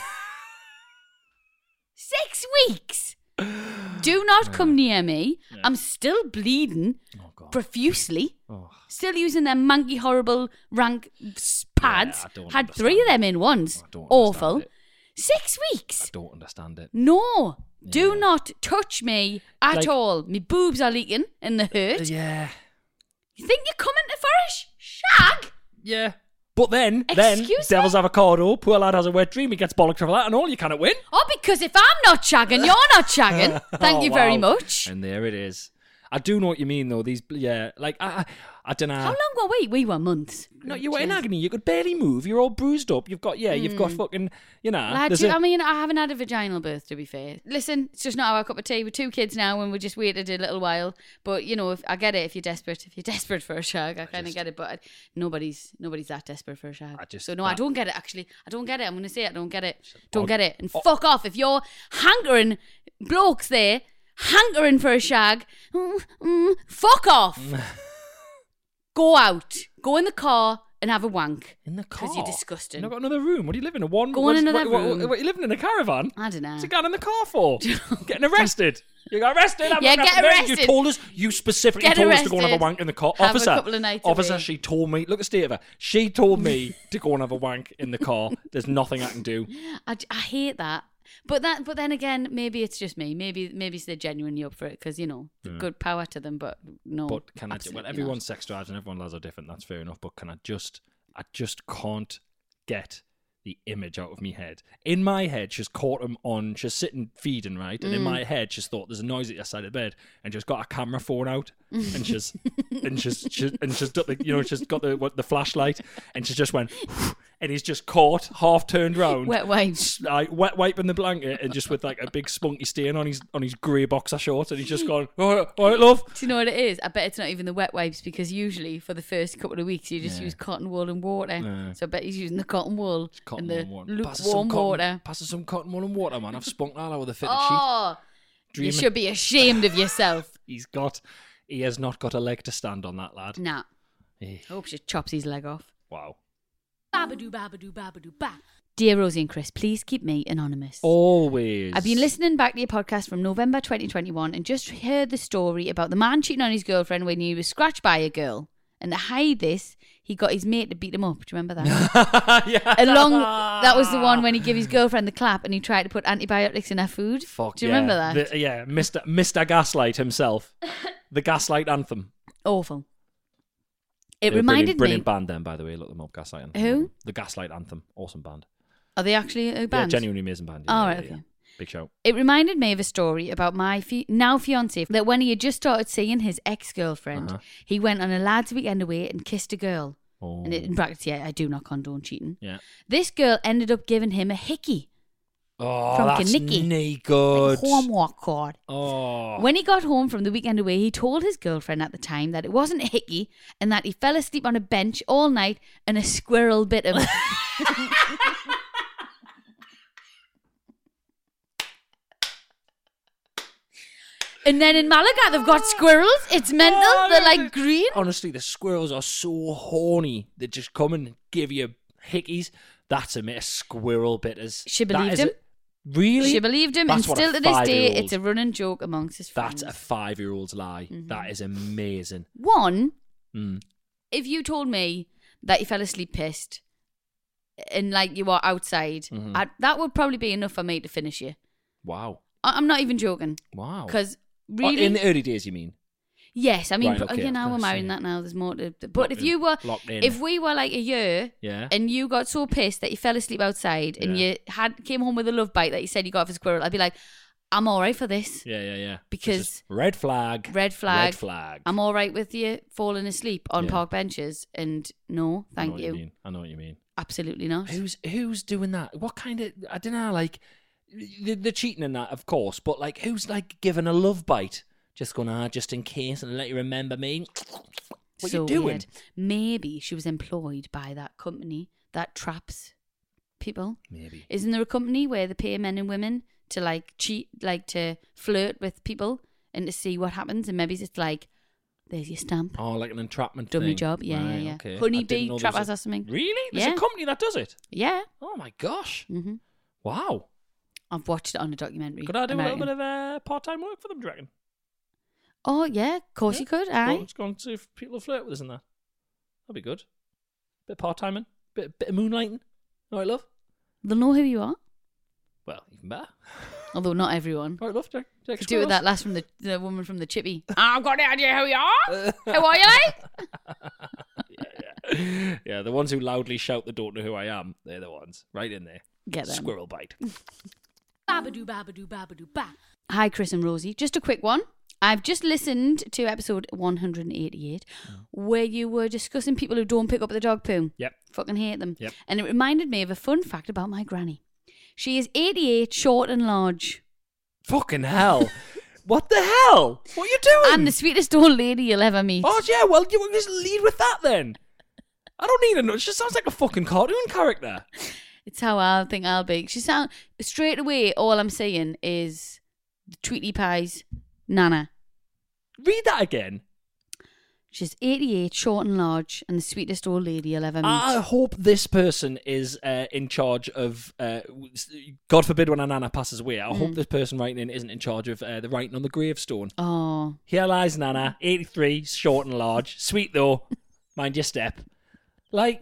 6 weeks. Do not come near me. Yeah. I'm still bleeding profusely. Oh. Still using them manky, horrible, rank pads. I don't Had 3 of them in once. I don't Awful. understand it. 6 weeks. I don't understand it. No. Do not touch me at Like- all. My boobs are leaking and they hurt. Yeah. You think you're coming for a shag? Yeah. But then, Excuse me? Devil's Avocado, poor lad has a wet dream, he gets bollocked for that and all, you cannot win. Oh, because if I'm not shagging, you're not shagging. Thank Oh, you very wow. much. And there it is. I do know what you mean, though. These, like, I don't know. How long were we? We were months. No, you were in agony. You could barely move. You're all bruised up. You've got fucking, I haven't had a vaginal birth, to be fair. Listen, it's just not our cup of tea. We're 2 kids now and we just waited a little while. But, I get it if you're desperate. If you're desperate for a shag, I kind of get it. But nobody's that desperate for a shag. I don't get it, actually. I don't get it. I'm going to say it. I don't get it. Don't get it. And fuck off. If you're hankering blokes there, hankering for a shag, fuck off. Go out. Go in the car and have a wank. In the car? Because you're disgusting. You've not got another room. What are you living in? One? Go on another what, room. What, you living in a caravan? I don't know. What's he got in the car for? Getting arrested. You got arrested. Yeah, get arrested. You told us. You specifically told us to go and have a wank in the car. Have Officer, a couple of nights officer, away. she told me. Look at the state of her. She told me to go and have a wank in the car. There's nothing I can do. I hate that. But then again, maybe it's just me. Maybe they're genuinely up for it because, good power to them. But no. But can I? Well, everyone's sex drives and everyone's lives are different. That's fair enough. But can I just can't get the image out of me head. In my head, she's caught him on. She's sitting feeding, right, and in my head, she's thought there's a noise at your side of the bed, and she's got a camera phone out, and she's got the flashlight, and she just went. And he's just caught, half turned round. Wet wipes. Wet wiping the blanket and just with like a big spunky stain on his grey boxer shorts. And he's just gone, all right, love. Do you know what it is? I bet it's not even the wet wipes because usually for the first couple of weeks you just use cotton wool and water. So I bet he's using the cotton wool and the lukewarm water. Pass us some cotton wool and water, man. I've spunked all over the fitted sheet. You should be ashamed of yourself. He has not got a leg to stand on, that lad. Nah. I hope she chops his leg off. Wow. Babadoo, babadoo, babadoo, ba. Dear Rosie and Chris, please keep me anonymous. Always. I've been listening back to your podcast from November 2021 and just heard the story about the man cheating on his girlfriend when he was scratched by a girl. And to hide this, he got his mate to beat him up. Do you remember that? Yeah. That was the one when he gave his girlfriend the clap and he tried to put antibiotics in her food. Fuck, do you remember that? Mr. Gaslight himself. The Gaslight Anthem. Awful. It reminded brilliant band then, by the way. Look them up, Gaslight Anthem. Who? The Gaslight Anthem. Awesome band. Are they actually a band? Yeah, genuinely amazing band. Oh, right, okay. Big show. It reminded me of a story about my now fiancé that when he had just started seeing his ex-girlfriend, he went on a lad's weekend away and kissed a girl. Oh. And in brackets, I do not condone cheating. Yeah. This girl ended up giving him a hickey. Oh, from that's Kaniki. good. Homework card. Oh. When he got home from the weekend away, he told his girlfriend at the time that it wasn't a hickey and that he fell asleep on a bench all night and a squirrel bit him. And then in Malaga, they've got squirrels. It's mental. They're like green. Honestly, the squirrels are so horny. They just come and give you hickeys. That's a squirrel bit. She believed him. Really? She believed him. That's and still to this day, it's a running joke amongst his friends. That's a 5-year-old's lie. Mm-hmm. That is amazing. If you told me that you fell asleep pissed and like you were outside, that would probably be enough for me to finish you. Wow. I'm not even joking. Wow. Because really, in the early days, you mean? Yes, I mean, right, okay, we're married that now. There's more to. But if we were like a year, and you got so pissed that you fell asleep outside, and you came home with a love bite that you said you got off a squirrel, I'd be like, I'm all right for this. Yeah. Because red flag. I'm all right with you falling asleep on park benches, and no, thank you. I know what you mean. Absolutely not. Who's doing that? What kind of? I don't know. Like the cheating and that, of course, but like who's like giving a love bite? Just going, just in case, and let you remember me. What are you doing? Weird. Maybe she was employed by that company that traps people. Maybe. Isn't there a company where they pay men and women to like cheat, like to flirt with people and to see what happens? And maybe it's like, there's your stamp. Oh, like an entrapment Dummy thing. job. Yeah, right, yeah. Okay. Honeybee trappers or something. Really? There's a company that does it? Yeah. Oh my gosh. Mm-hmm. Wow. I've watched it on a documentary. Could I do a little bit of part-time work for them, do you reckon? Oh, yeah, of course you could. Aye. Just go and see if people will flirt with us and that. That'd be good. Bit of part-timing, bit of moonlighting. All right, love? They'll know who you are. Well, even better. Although not everyone. All right, love. Could do with that last from the woman from the Chippy. I've got no idea who you are. Who are you, like? Yeah, the ones who loudly shout they don't know who I am, they're the ones. Right in there. Get them. Squirrel bite. Babadoo, babadoo, babadoo, ba. Hi, Chris and Rosie. Just a quick one. I've just listened to episode 188 where you were discussing people who don't pick up the dog poo. Yep. Fucking hate them. Yep. And it reminded me of a fun fact about my granny. She is 88, short and large. Fucking hell. What the hell? What are you doing? And the sweetest old lady you'll ever meet. Oh, yeah, well, you just lead with that then. I don't need a nut. She just sounds like a fucking cartoon character. It's how I think I'll be. She sounds straight away. All I'm saying is Tweety Pie's Nana. Read that again. She's 88, short and large, and the sweetest old lady you'll ever meet. I hope this person is in charge of, God forbid when a nana passes away, I hope this person writing in isn't in charge of the writing on the gravestone. Oh. Here lies Nana, 83, short and large. Sweet though, mind your step. Like,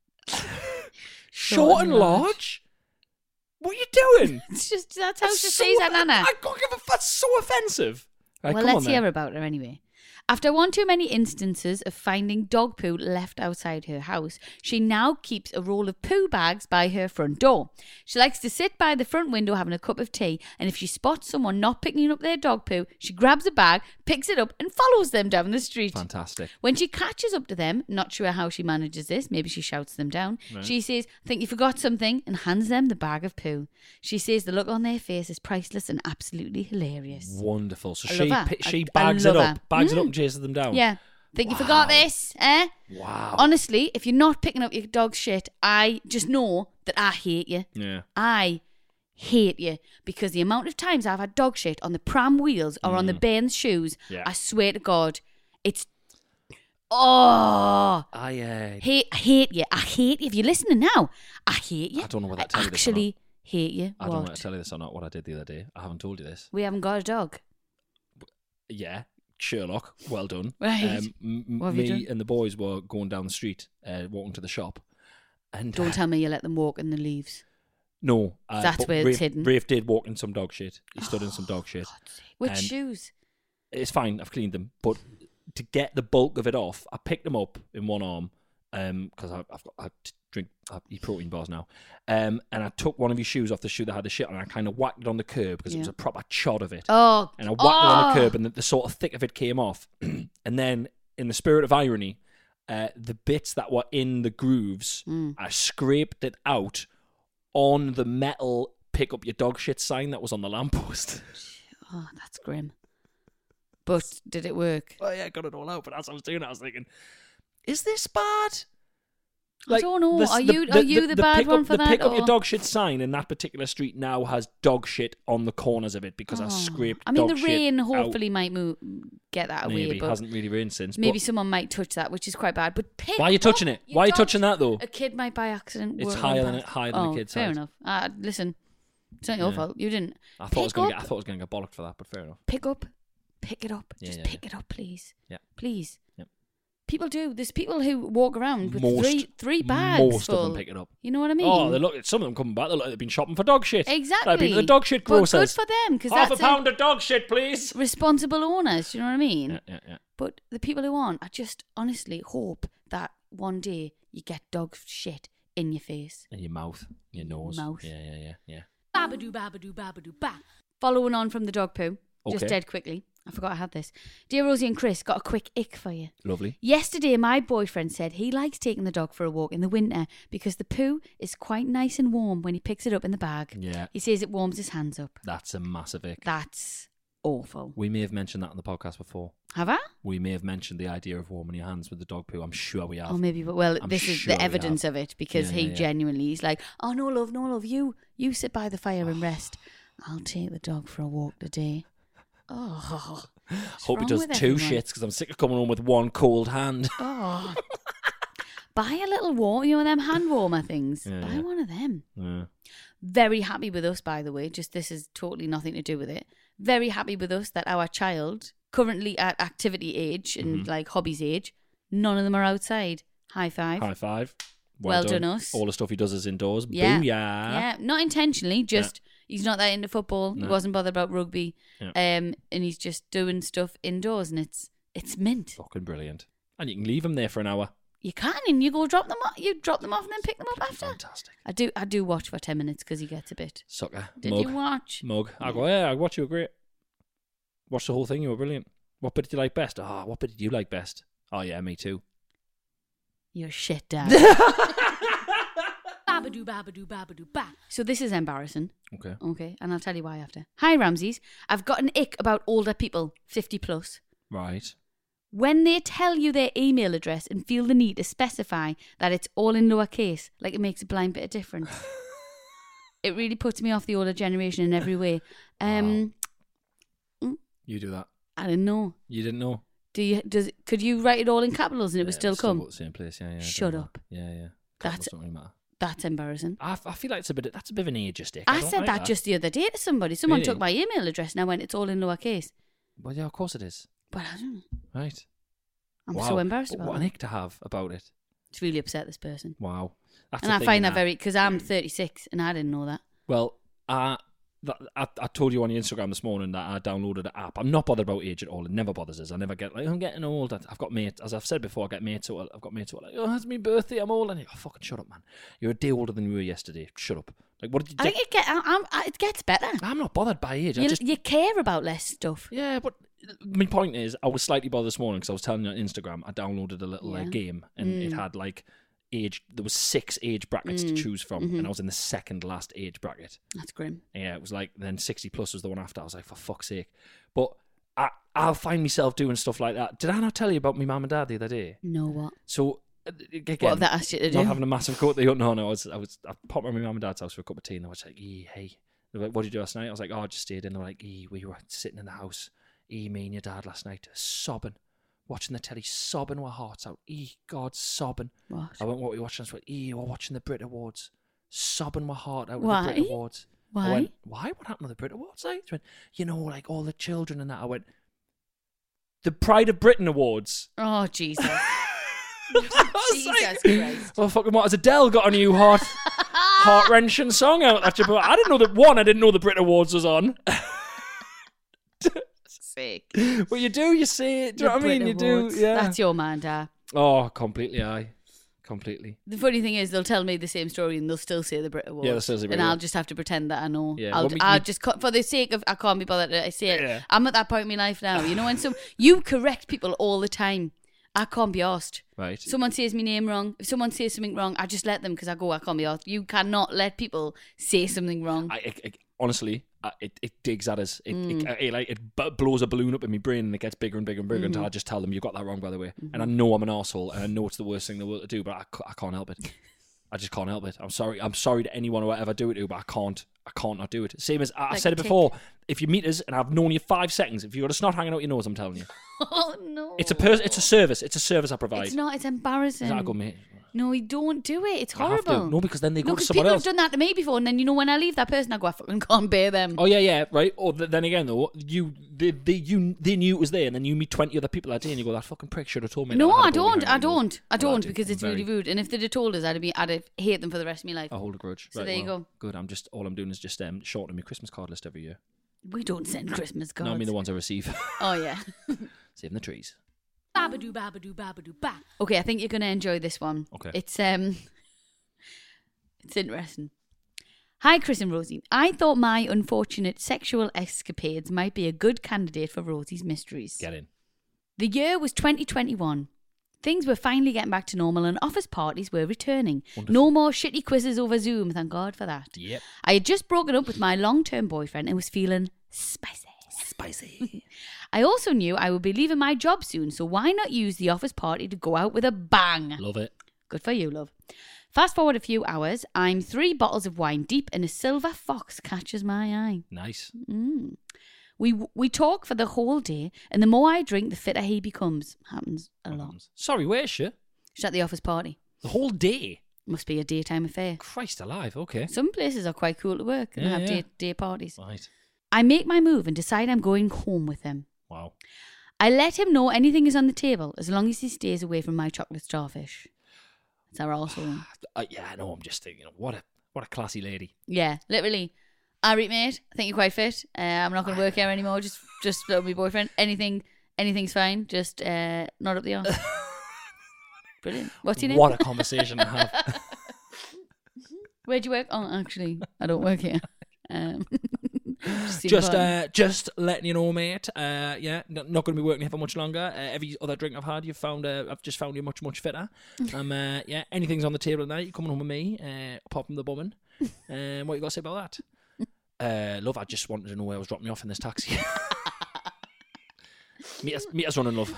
short and large? What are you doing? It's just, that's how she sees her nana. I can't give a fuck, that's so offensive. Right, Well, let's hear about her anyway. After one too many instances of finding dog poo left outside her house, she now keeps a roll of poo bags by her front door. She likes to sit by the front window having a cup of tea, and if she spots someone not picking up their dog poo, she grabs a bag, picks it up, and follows them down the street. Fantastic. When she catches up to them, not sure how she manages this, maybe she shouts them down, Right. she says, "I think you forgot something," and hands them the bag of poo. She says the look on their face is priceless and absolutely hilarious. Wonderful. So I love her. she I bags it love up, her. and chases them down. Yeah. Think you forgot this, eh? Wow. Honestly, if you're not picking up your dog's shit, I just know that I hate you. Yeah. I hate you because the amount of times I've had dog shit on the pram wheels or on the bairn's shoes, Yeah. I swear to God, it's... Oh! I hate you. I hate you. If you're listening now, I hate you. I don't know whether to I tell you this or actually hate you. I don't know What? whether to tell you this or not, what I did the other day. I haven't told you this. We haven't got a dog. Yeah. Sherlock, well done. Right. What have you Me done? and the boys were going down the street, walking to the shop. And Don't tell me you let them walk in the leaves. No. That's but where it's Rafe, hidden. Rafe did walk in some dog shit. He stood in some dog shit. Which And shoes? It's fine, I've cleaned them. But to get the bulk of it off, I picked them up in one arm because I eat protein bars now. And I took one of his shoes off the shoe that had the shit on, and I kind of whacked it on the curb because it was a proper chod of it. Oh. And I whacked it on the curb, and the sort of thick of it came off. And then, in the spirit of irony, the bits that were in the grooves, I scraped it out on the metal "pick up your dog shit" sign that was on the lamppost. Oh, that's grim. But did it work? Oh yeah, I got it all out. But as I was doing it, I was thinking, is this bad? I don't know. Are you the bad one for that? The pick up or- your dog shit sign in that particular street now has dog shit on the corners of it because I scraped I mean, dog the shit rain out. hopefully might get that away. Maybe. But Hasn't really rained since. maybe but someone might touch that, which is quite bad. But pick why are you touching up it? your Why are you dog touching that though? A kid might by accident. It's run higher than past. a kid's fair height. enough. Listen, it's not your Yeah. fault. You didn't. I thought I was going Pick to get bollocked for that, but fair enough. Pick it up. Yeah, Just yeah, pick it up, please. Yeah. Please. Yep. People do. There's people who walk around with Most- three bags Most full. of them pick it up. You know what I mean? Oh, they look. Some of them coming back. They look like they've been shopping for dog shit. Exactly. Like, been to the dog shit But grocers. good for them because Half that's a pound of dog shit, please. responsible owners. You know what I mean? Yeah. But the people who aren't, I just honestly hope that one day you get dog shit in your face. In your mouth, your nose. Mouth. Yeah. Babadoo, babadoo, babadoo, ba. Following on from the dog poo, just Okay. dead quickly. I forgot I had this. Dear Rosie and Chris, got a quick ick for you. Lovely. Yesterday, my boyfriend said he likes taking the dog for a walk in the winter because the poo is quite nice and warm when he picks it up in the bag. Yeah. He says it warms his hands up. That's a massive ick. That's awful. We may have mentioned that on the podcast before. Have I? We may have mentioned the idea of warming your hands with the dog poo. I'm sure we have. Oh, maybe, but well, I'm this is sure the we evidence have. of it because Yeah, he yeah. genuinely, he's like, oh, no love, you sit by the fire and rest. I'll take the dog for a walk today. Oh, what's Hope he wrong does with two everyone? shits because I'm sick of coming home with one cold hand. Oh, buy a little warm, you know, them hand warmer things. Yeah, Buy yeah. one of them. Yeah. Very happy with us, by the way. Just this is totally nothing to do with it. Very happy with us that our child, currently at activity age and Mm-hmm. like hobbies age, none of them are outside. High five. High five. Well done, us. All the stuff he does is indoors. Yeah. Booyah. Yeah, not intentionally, just he's not that into football. He No. wasn't bothered about rugby. Yeah. And he's just doing stuff indoors and it's mint. Fucking brilliant. And you can leave him there for an hour. You can and you go drop them off. You drop them off and then pick them up after. Fantastic. I do watch for 10 minutes because he gets a bit. Sucker. Did Mug. you watch? Mug. I go, yeah, I watch you were great. Watch the whole thing, you were brilliant. What bit did you like best? Ah, what bit did you like best? Oh yeah, me too. You're shit, Dad. Babadoo, babadoo, babadoo, ba. So this is embarrassing. Okay. Okay, and I'll tell you why after. Hi, Ramses. I've got an ick about older people, 50 plus. Right. When they tell you their email address and feel the need to specify that it's all in lowercase, like it makes a blind bit of difference. It really puts me off the older generation in every way. You do that. I didn't know. You didn't know? Could you write it all in capitals and it would still come? Still the same place. Yeah. Shut up. Yeah. That's don't really matter. That's embarrassing. I feel like that's a bit of an ageist stick. I said that just the other day to somebody. Someone Really? took my email address and I went, it's all in lowercase. Well, yeah, of course it is. But I don't know. Right. I'm so embarrassed about What it. an ick to have about it. It's really upset this person. Wow. That's And the I thing find that now. very, because I'm 36 and I didn't know that. Well, I told you on your Instagram this morning that I downloaded an app. I'm not bothered about age at all. It never bothers us. I never get like, I'm getting old. I've got mates, as I've said before, I've got mates who are like, oh, it's my birthday, I'm old. And you go, fucking shut up, man. You're a day older than you were yesterday. Shut up. Like, what did you I think it gets better. I'm not bothered by age. You care about less stuff. Yeah, but my point is, I was slightly bothered this morning because I was telling you on Instagram, I downloaded a little game and it had like age. There was 6 age brackets to choose from, and I was in the second last age bracket. That's grim. Yeah, it was like then 60 plus was the one after. I was like, for fuck's sake! But I'll find myself doing stuff like that. Did I not tell you about my mum and dad the other day? No, what? So again, What have they asked you to do? Not having a massive coat. No. I popped around my mum and dad's house for a cup of tea, and I was like, hey. They were like, what did you do last night? I was like, I just stayed in. They were like, we were sitting in the house. Me and your dad last night, sobbing, watching the telly, sobbing our hearts out. God, sobbing. What? I went, what were you watching? I went, we're watching the Brit Awards, sobbing my heart out. Why? With the Brit Awards. Why? I went, why? What happened to the Brit Awards? Like, went, like all the children and that. I went, the Pride of Britain Awards. Oh, Jesus. Jesus Christ. Well, fucking what? Has Adele got a new heart-wrenching song out? But I didn't know that. One, I didn't know the Brit Awards was on. Sick. Well, you do. You see it. Do you know what I mean? You do. Yeah. That's your man, Dad. Oh, completely. Completely. The funny thing is, they'll tell me the same story and they'll still say the Brit Awards. Yeah, they'll still say Brit and I'll Awards. just have to pretend that I know. Yeah, I'll just, for the sake of, I can't be bothered to say it. Yeah. I'm at that point in my life now. You know, when you correct people all the time. I can't be asked. Right. Someone says my name wrong. If someone says something wrong, I just let them because I can't be asked. You cannot let people say something wrong. Honestly, it digs at us. It blows a balloon up in my brain and it gets bigger and bigger and bigger until I just tell them, you got that wrong, by the way. And I know I'm an arsehole and I know it's the worst thing in the world to do, but I can't help it. I just can't help it. I'm sorry to anyone who I ever do it to, but I can't not do it. Same as I said it before. If you meet us and I've known you 5 seconds, if you've got a snot hanging out your nose, I'm telling you. Oh no! It's a service. It's a service I provide. It's not. It's embarrassing. I go, mate. No, you don't do it. It's I have to. horrible. No, because then they go to because someone people else. have done that to me before, and then when I leave that person, I go, I fucking can't bear them. Oh yeah, right. Or then again though, they knew it was there, and then you meet 20 other people that day, and you go, that fucking prick should have told me. No, I I don't, because it's really rude. And if they'd have told us, I'd hate them for the rest of my life. I hold a grudge. So right, there you go. Good. All I'm doing is just shortening my Christmas card list every year. We don't send Christmas cards. No, I mean the ones I receive. Oh yeah. Saving the trees. Babadoo, babadoo, babadoo, ba. Okay, I think you're going to enjoy this one. Okay. It's interesting. Hi, Chris and Rosie. I thought my unfortunate sexual escapades might be a good candidate for Rosie's Mysteries. Get in. The year was 2021. Things were finally getting back to normal and office parties were returning. Wonderful. No more shitty quizzes over Zoom, thank God for that. Yep. I had just broken up with my long-term boyfriend and was feeling spicy. I also knew I would be leaving my job soon, so why not use the office party to go out with a bang? Love it. Good for you, love. Fast forward a few hours, I'm 3 bottles of wine deep and a silver fox catches my eye. Nice. We talk for the whole day, and the more I drink, the fitter he becomes. Happens a lot. Sorry, where's she? She's at the office party. The whole day? Must be a daytime affair. Christ alive, okay. Some places are quite cool to work and have day parties. Right. I make my move and decide I'm going home with him. Wow. I let him know anything is on the table as long as he stays away from my chocolate starfish. It's our arsehole. Yeah, I know. I'm just thinking, what a classy lady. Yeah, literally. All right, mate. I think you're quite fit. I'm not going to work here anymore. Just with my boyfriend. Anything's fine. Just not up the arse. Brilliant. What's your name? What a conversation to have. Where do you work? Oh, actually, I don't work here. Just letting you know, mate. Not going to be working here for much longer. Every other drink I've had, I've just found you much fitter. Anything's on the table tonight. You're coming home with me. Apart from the bumming. What you got to say about that? Love, I just wanted to know where I was dropping you off in this taxi. meet us running, love.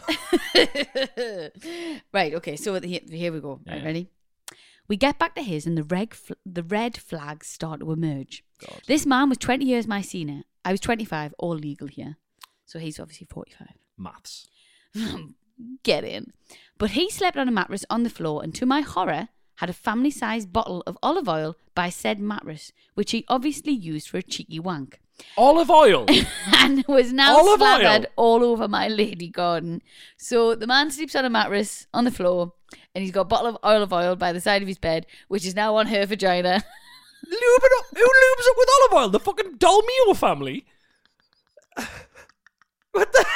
Right. Okay. So here we go. Yeah. Right, ready? We get back to his and the red flags start to emerge. God. This man was 20 years my senior. I was 25, all legal here. So he's obviously 45. Maths. Get in. But he slept on a mattress on the floor and to my horror had a family-sized bottle of olive oil by said mattress, which he obviously used for a cheeky wank. Olive oil? And was now slathered all over my lady garden. So the man sleeps on a mattress on the floor and he's got a bottle of olive oil by the side of his bed, which is now on her vagina. Lube it up. Who lubes it with olive oil? The fucking Dolmio family? What the...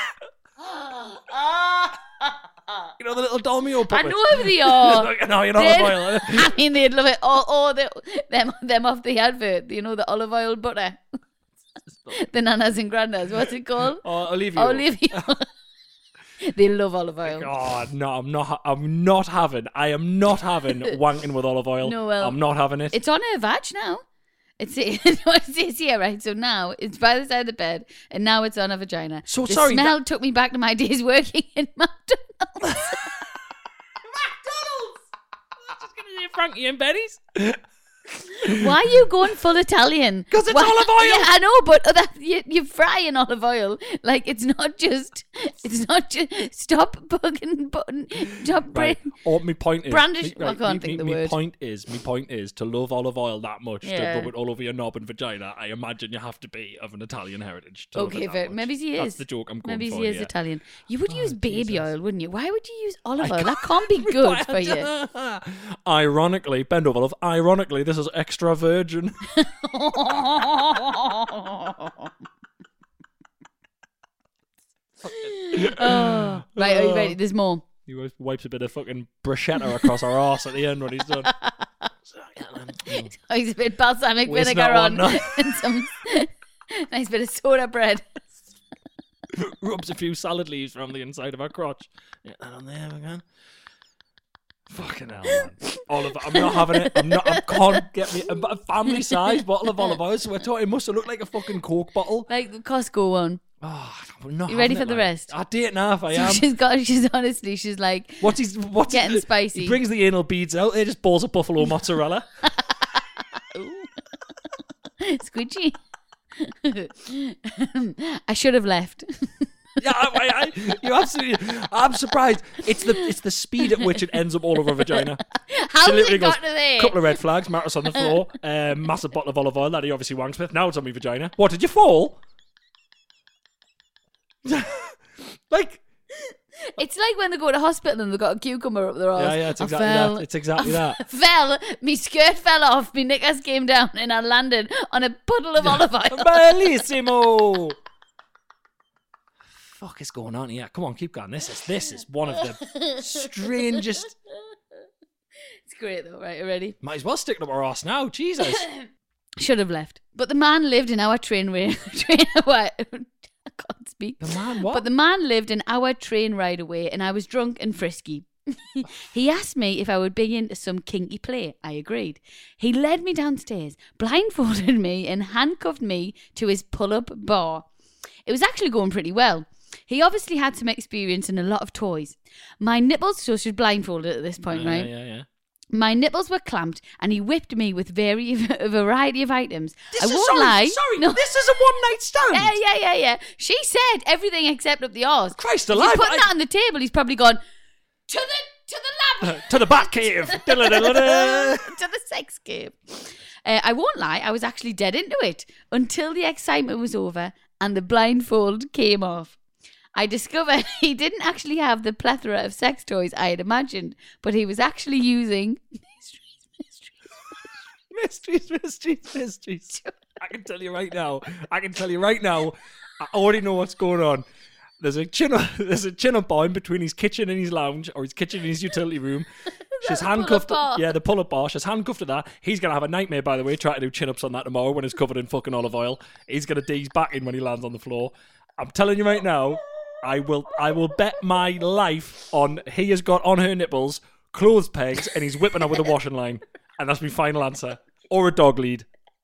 You know the little Dolmio puppets? I know who they are. No, you're not olive oil. I mean, they'd love it. Oh, them off the advert. You know, the olive oil butter. The nanas and grandas. What's it called? Olivia. They love olive oil. Oh no, I am not having wanking with olive oil. No, well, I'm not having it. It's on her vag now. It's here, right? So now it's by the side of the bed, and now it's on her vagina. So the sorry. smell took me back to my days working in McDonald's. McDonald's. I'm just gonna say Frankie and Betty's. Why are you going full Italian? Because it's olive oil. Yeah, I know, but you fry in olive oil. Like it's not just. Stop bugging. Stop right. My point is. Brandish. I can't think of the word. My point is to love olive oil that much Yeah. to rub it all over your knob and vagina. I imagine you have to be of an Italian heritage. To Okay, love it that much. maybe he is. That's the joke I'm going maybe for. Maybe he is yeah. Italian. You would use baby oil, wouldn't you? Why would you use olive oil? That can't be good for you. Ironically, bend over, love. Ironically, this is extra virgin. Right, are you ready? There's more. He wipes a bit of fucking bruschetta across our arse at the end when he's done. Oh, he's a bit balsamic Waste vinegar not on one, no. and some nice bit of soda bread. Rubs a few salad leaves from the inside of our crotch. Get that on there again. Fucking hell, man. Olive, I'm not having it. I can't get me a family size bottle of olive oil. So we're talking, it must have looked like a fucking Coke bottle. Like the Costco one. Oh, I'm not you ready for it, the rest? I date now if I am. She's like, what's getting spicy. He brings the anal beads out. They just balls of buffalo mozzarella. Squidgy. I should have left. Yeah, you absolutely. I'm surprised. It's the speed at which it ends up all over her vagina. How has it got to there? Couple of red flags, mattress on the floor, massive bottle of olive oil that he obviously wanks with. Now it's on my vagina. What, did you fall? Like, it's like when they go to hospital and they've got a cucumber up their arse. Yeah, it's exactly that. It's exactly that. My skirt fell off, my knickers came down, and I landed on a puddle of olive oil. Bellissimo! Fuck is going on here? Come on, keep going. This is one of the strangest. It's great though, right? You ready? Might as well stick it up our arse now. Jesus. Should have left. But the man lived in our I can't speak. The man what? But the man lived an hour train ride away and I was drunk and frisky. He asked me if I would be into some kinky play. I agreed. He led me downstairs, blindfolded me and handcuffed me to his pull-up bar. It was actually going pretty well. He obviously had some experience and a lot of toys. My nipples, so she's blindfolded at this point, right? Yeah. My nipples were clamped and he whipped me with a variety of items. I won't lie. Sorry, no. This is a one-night stand. Yeah. She said everything except up the arse. Christ alive. If you put that on the table, he's probably gone, to the lab. To the bat cave. To the sex cave. I won't lie, I was actually dead into it until the excitement was over and the blindfold came off. I discovered he didn't actually have the plethora of sex toys I had imagined, but he was actually using mysteries. I can tell you right now. I already know what's going on. There's a chin-up bar in between his kitchen and his lounge, or his kitchen and his utility room. She's handcuffed. Yeah, the pull-up bar. She's handcuffed to that. He's gonna have a nightmare, by the way, trying to do chin-ups on that tomorrow when it's covered in fucking olive oil. He's gonna dig his back in when he lands on the floor. I'm telling you right now. I will bet my life on he has got on her nipples clothes pegs and he's whipping her with a washing line, and that's my final answer. Or a dog lead.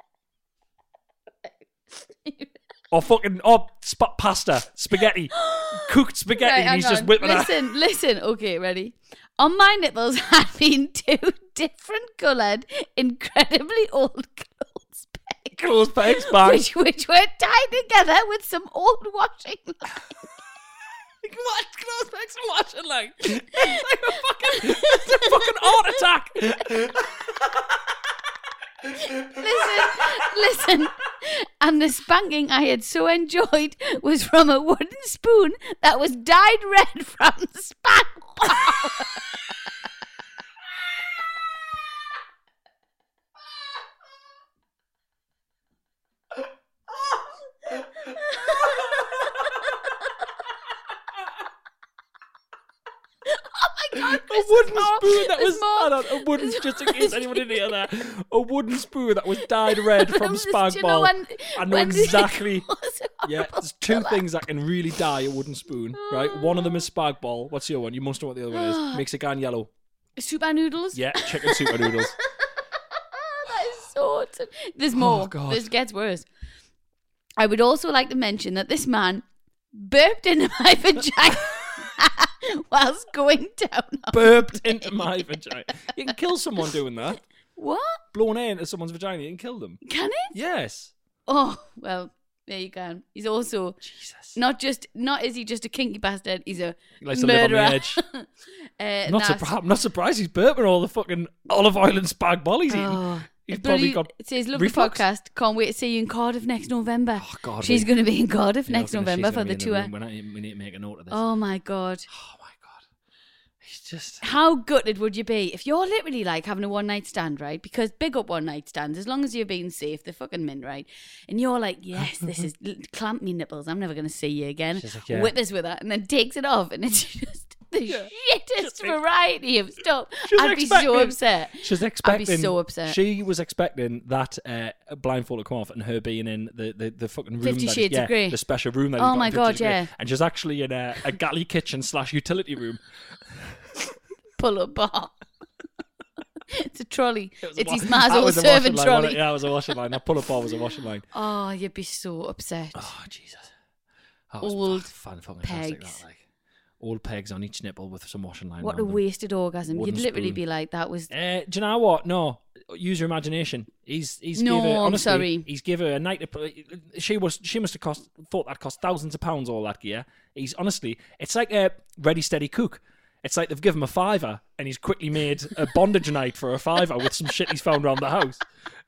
Or pasta, spaghetti, cooked spaghetti, right, and he's just whipping her. Listen. Okay, ready? On my nipples had been 2 different coloured, incredibly old clothes pegs. Clothes pegs, bang. Which were tied together with some old washing lines. What? Close next to washing line. It's a fucking heart attack. Listen. And the spanking I had so enjoyed was from a wooden spoon that was dyed red from spank. God, a wooden spoon that was a wooden, just in case anyone didn't hear that, a wooden spoon that was dyed red from spag bol. I know exactly. Yeah, there's two things that can really dye a wooden spoon, right? One of them is spag bol. What's the other one? You must know what the other one is. Makes it gone yellow. Super noodles. Yeah, chicken super noodles. That is so. There's more. Oh, God. This gets worse. I would also like to mention that this man burped into my vagina. Whilst going down. Burped into my vagina. You can kill someone doing that. What? Blowing air into someone's vagina, you can kill them. Can it? Yes. Oh, well, there you can. He's also not is he just a kinky bastard, he's a murderer. Live on the edge. I'm not surprised he's burping all the fucking olive oil and spag bol he's eating. He's probably got it says, love reflux. The podcast. Can't wait to see you in Cardiff next November. Oh, God. She's going to be in Cardiff next November for the tour. We need to make a note of this. Oh, my God. He's just... How gutted would you be if you're literally like having a one-night stand, right? Because big up one-night stands, as long as you're being safe, they're fucking mint, right? And you're like, yes, this is... Clamp me nipples. I'm never going to see you again. Like, yeah. Whip us with that. And then takes it off. And it's just... the shittest variety of stuff. I'd be so upset. I'd be so upset. She was expecting that blindfold to come off and her being in the fucking room. 50 Shades of Grey. The special room that oh my God, yeah. And she's actually in a galley kitchen / utility room. Pull-up bar. It's a trolley. It's his Mazo servant trolley. Yeah, it was a washing line. That pull-up bar was a washing line. Oh, you'd be so upset. Oh, Jesus. Old pegs. Old pegs on each nipple with some washing line. What a wasted orgasm. You'd literally be like, that was... do you know what? No. Use your imagination. He's no, give her, honestly, I'm sorry. He's give her a night... She must have thought that cost thousands of pounds, all that gear. He's honestly... It's like a ready, steady cook. It's like they've given him a $5 and he's quickly made a bondage night for a $5 with some shit he's found around the house.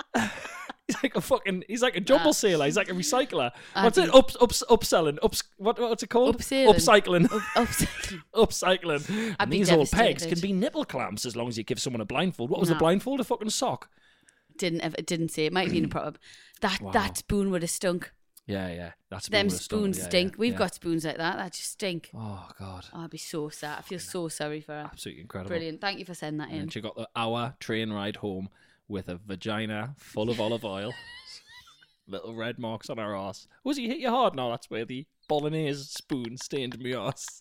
He's like a jumble sailor. He's like a recycler. What's it? Upselling. What's it called? Upcycling. Upcycling. And these old pegs can be nipple clamps as long as you give someone a blindfold. What was the blindfold? A fucking sock. Didn't say. It might have been a problem. That spoon would have stunk. Yeah. Them spoons stink. We've got spoons like that just stink. Oh, God. I'd be so sad. I feel so sorry for her. Absolutely incredible. Brilliant. Thank you for sending that in. And she got the hour train ride home with a vagina full of olive oil. Little red marks on her arse. Was he hit you hard? No, that's where the bolognese spoon stained me arse.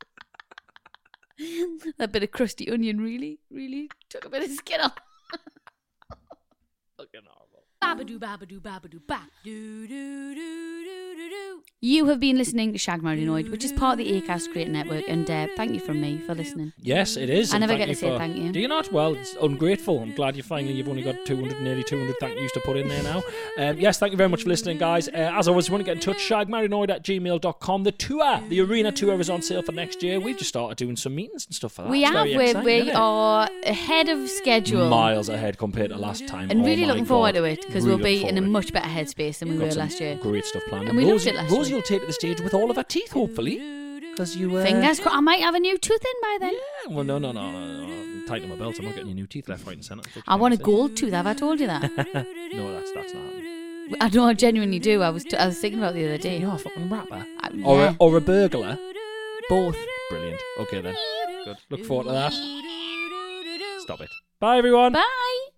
That bit of crusty onion really took a bit of skin off. Fucking horrible. Babadoo, babadoo, babadoo, ba. Do, do, do, do, do, do. You have been listening to Shag Married Annoyed, which is part of the Acast Creator Network, and thank you from me for listening. Yes, it is. I never get to say thank you. Do you not? Well, it's ungrateful. I'm glad you've only got nearly 200 thank yous to put in there now. Yes, thank you very much for listening, guys. As always, if you want to get in touch, shagmarriedanoid@gmail.com. The arena tour is on sale for next year. We've just started doing some meetings and stuff for that. We are ahead of schedule. Miles ahead compared to last time. And really looking forward to it, because we'll be in a much better headspace than we were last year. Great stuff planned. And we loved it last year. Rosie will take to the stage with all of her teeth, hopefully. Because you fingers crossed. I might have a new tooth in by then. Yeah, well, no. Tighten my belt. I'm not getting your new teeth left, right, and centre. I want a gold tooth. Have I told you that? No, that's not happening. I know. I genuinely do. I was thinking about it the other day. You're a fucking rapper, yeah. or a burglar. Both. Brilliant. Okay then. Good. Look forward to that. Stop it. Bye, everyone. Bye.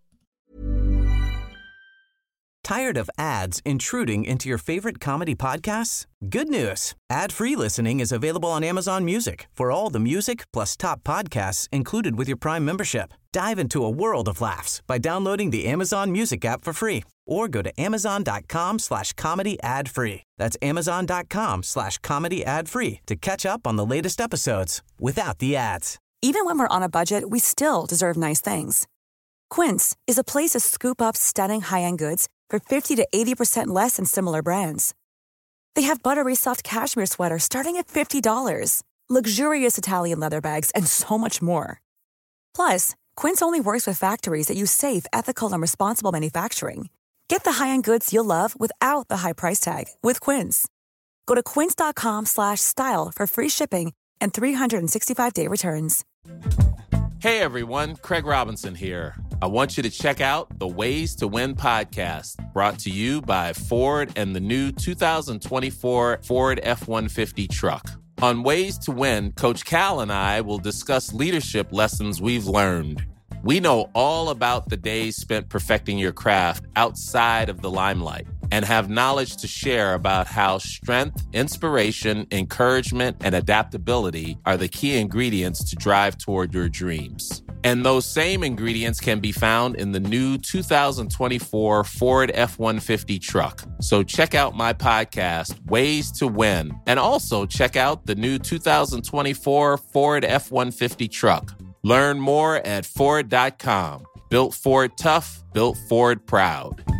Tired of ads intruding into your favorite comedy podcasts? Good news. Ad-free listening is available on Amazon Music for all the music plus top podcasts included with your Prime membership. Dive into a world of laughs by downloading the Amazon Music app for free or go to amazon.com/comedy ad-free. That's amazon.com/comedy ad-free to catch up on the latest episodes without the ads. Even when we're on a budget, we still deserve nice things. Quince is a place to scoop up stunning high-end goods for 50 to 80% less than similar brands. They have buttery soft cashmere sweaters starting at $50, luxurious Italian leather bags, and so much more. Plus, Quince only works with factories that use safe, ethical, and responsible manufacturing. Get the high-end goods you'll love without the high price tag with Quince. Go to quince.com/style for free shipping and 365-day returns. Hey everyone, Craig Robinson here. I want you to check out the Ways to Win podcast, brought to you by Ford and the new 2024 Ford F-150 truck. On Ways to Win, Coach Cal and I will discuss leadership lessons we've learned. We know all about the days spent perfecting your craft outside of the limelight and have knowledge to share about how strength, inspiration, encouragement, and adaptability are the key ingredients to drive toward your dreams. And those same ingredients can be found in the new 2024 Ford F-150 truck. So check out my podcast, Ways to Win, and also check out the new 2024 Ford F-150 truck. Learn more at Ford.com. Built Ford tough, built Ford proud.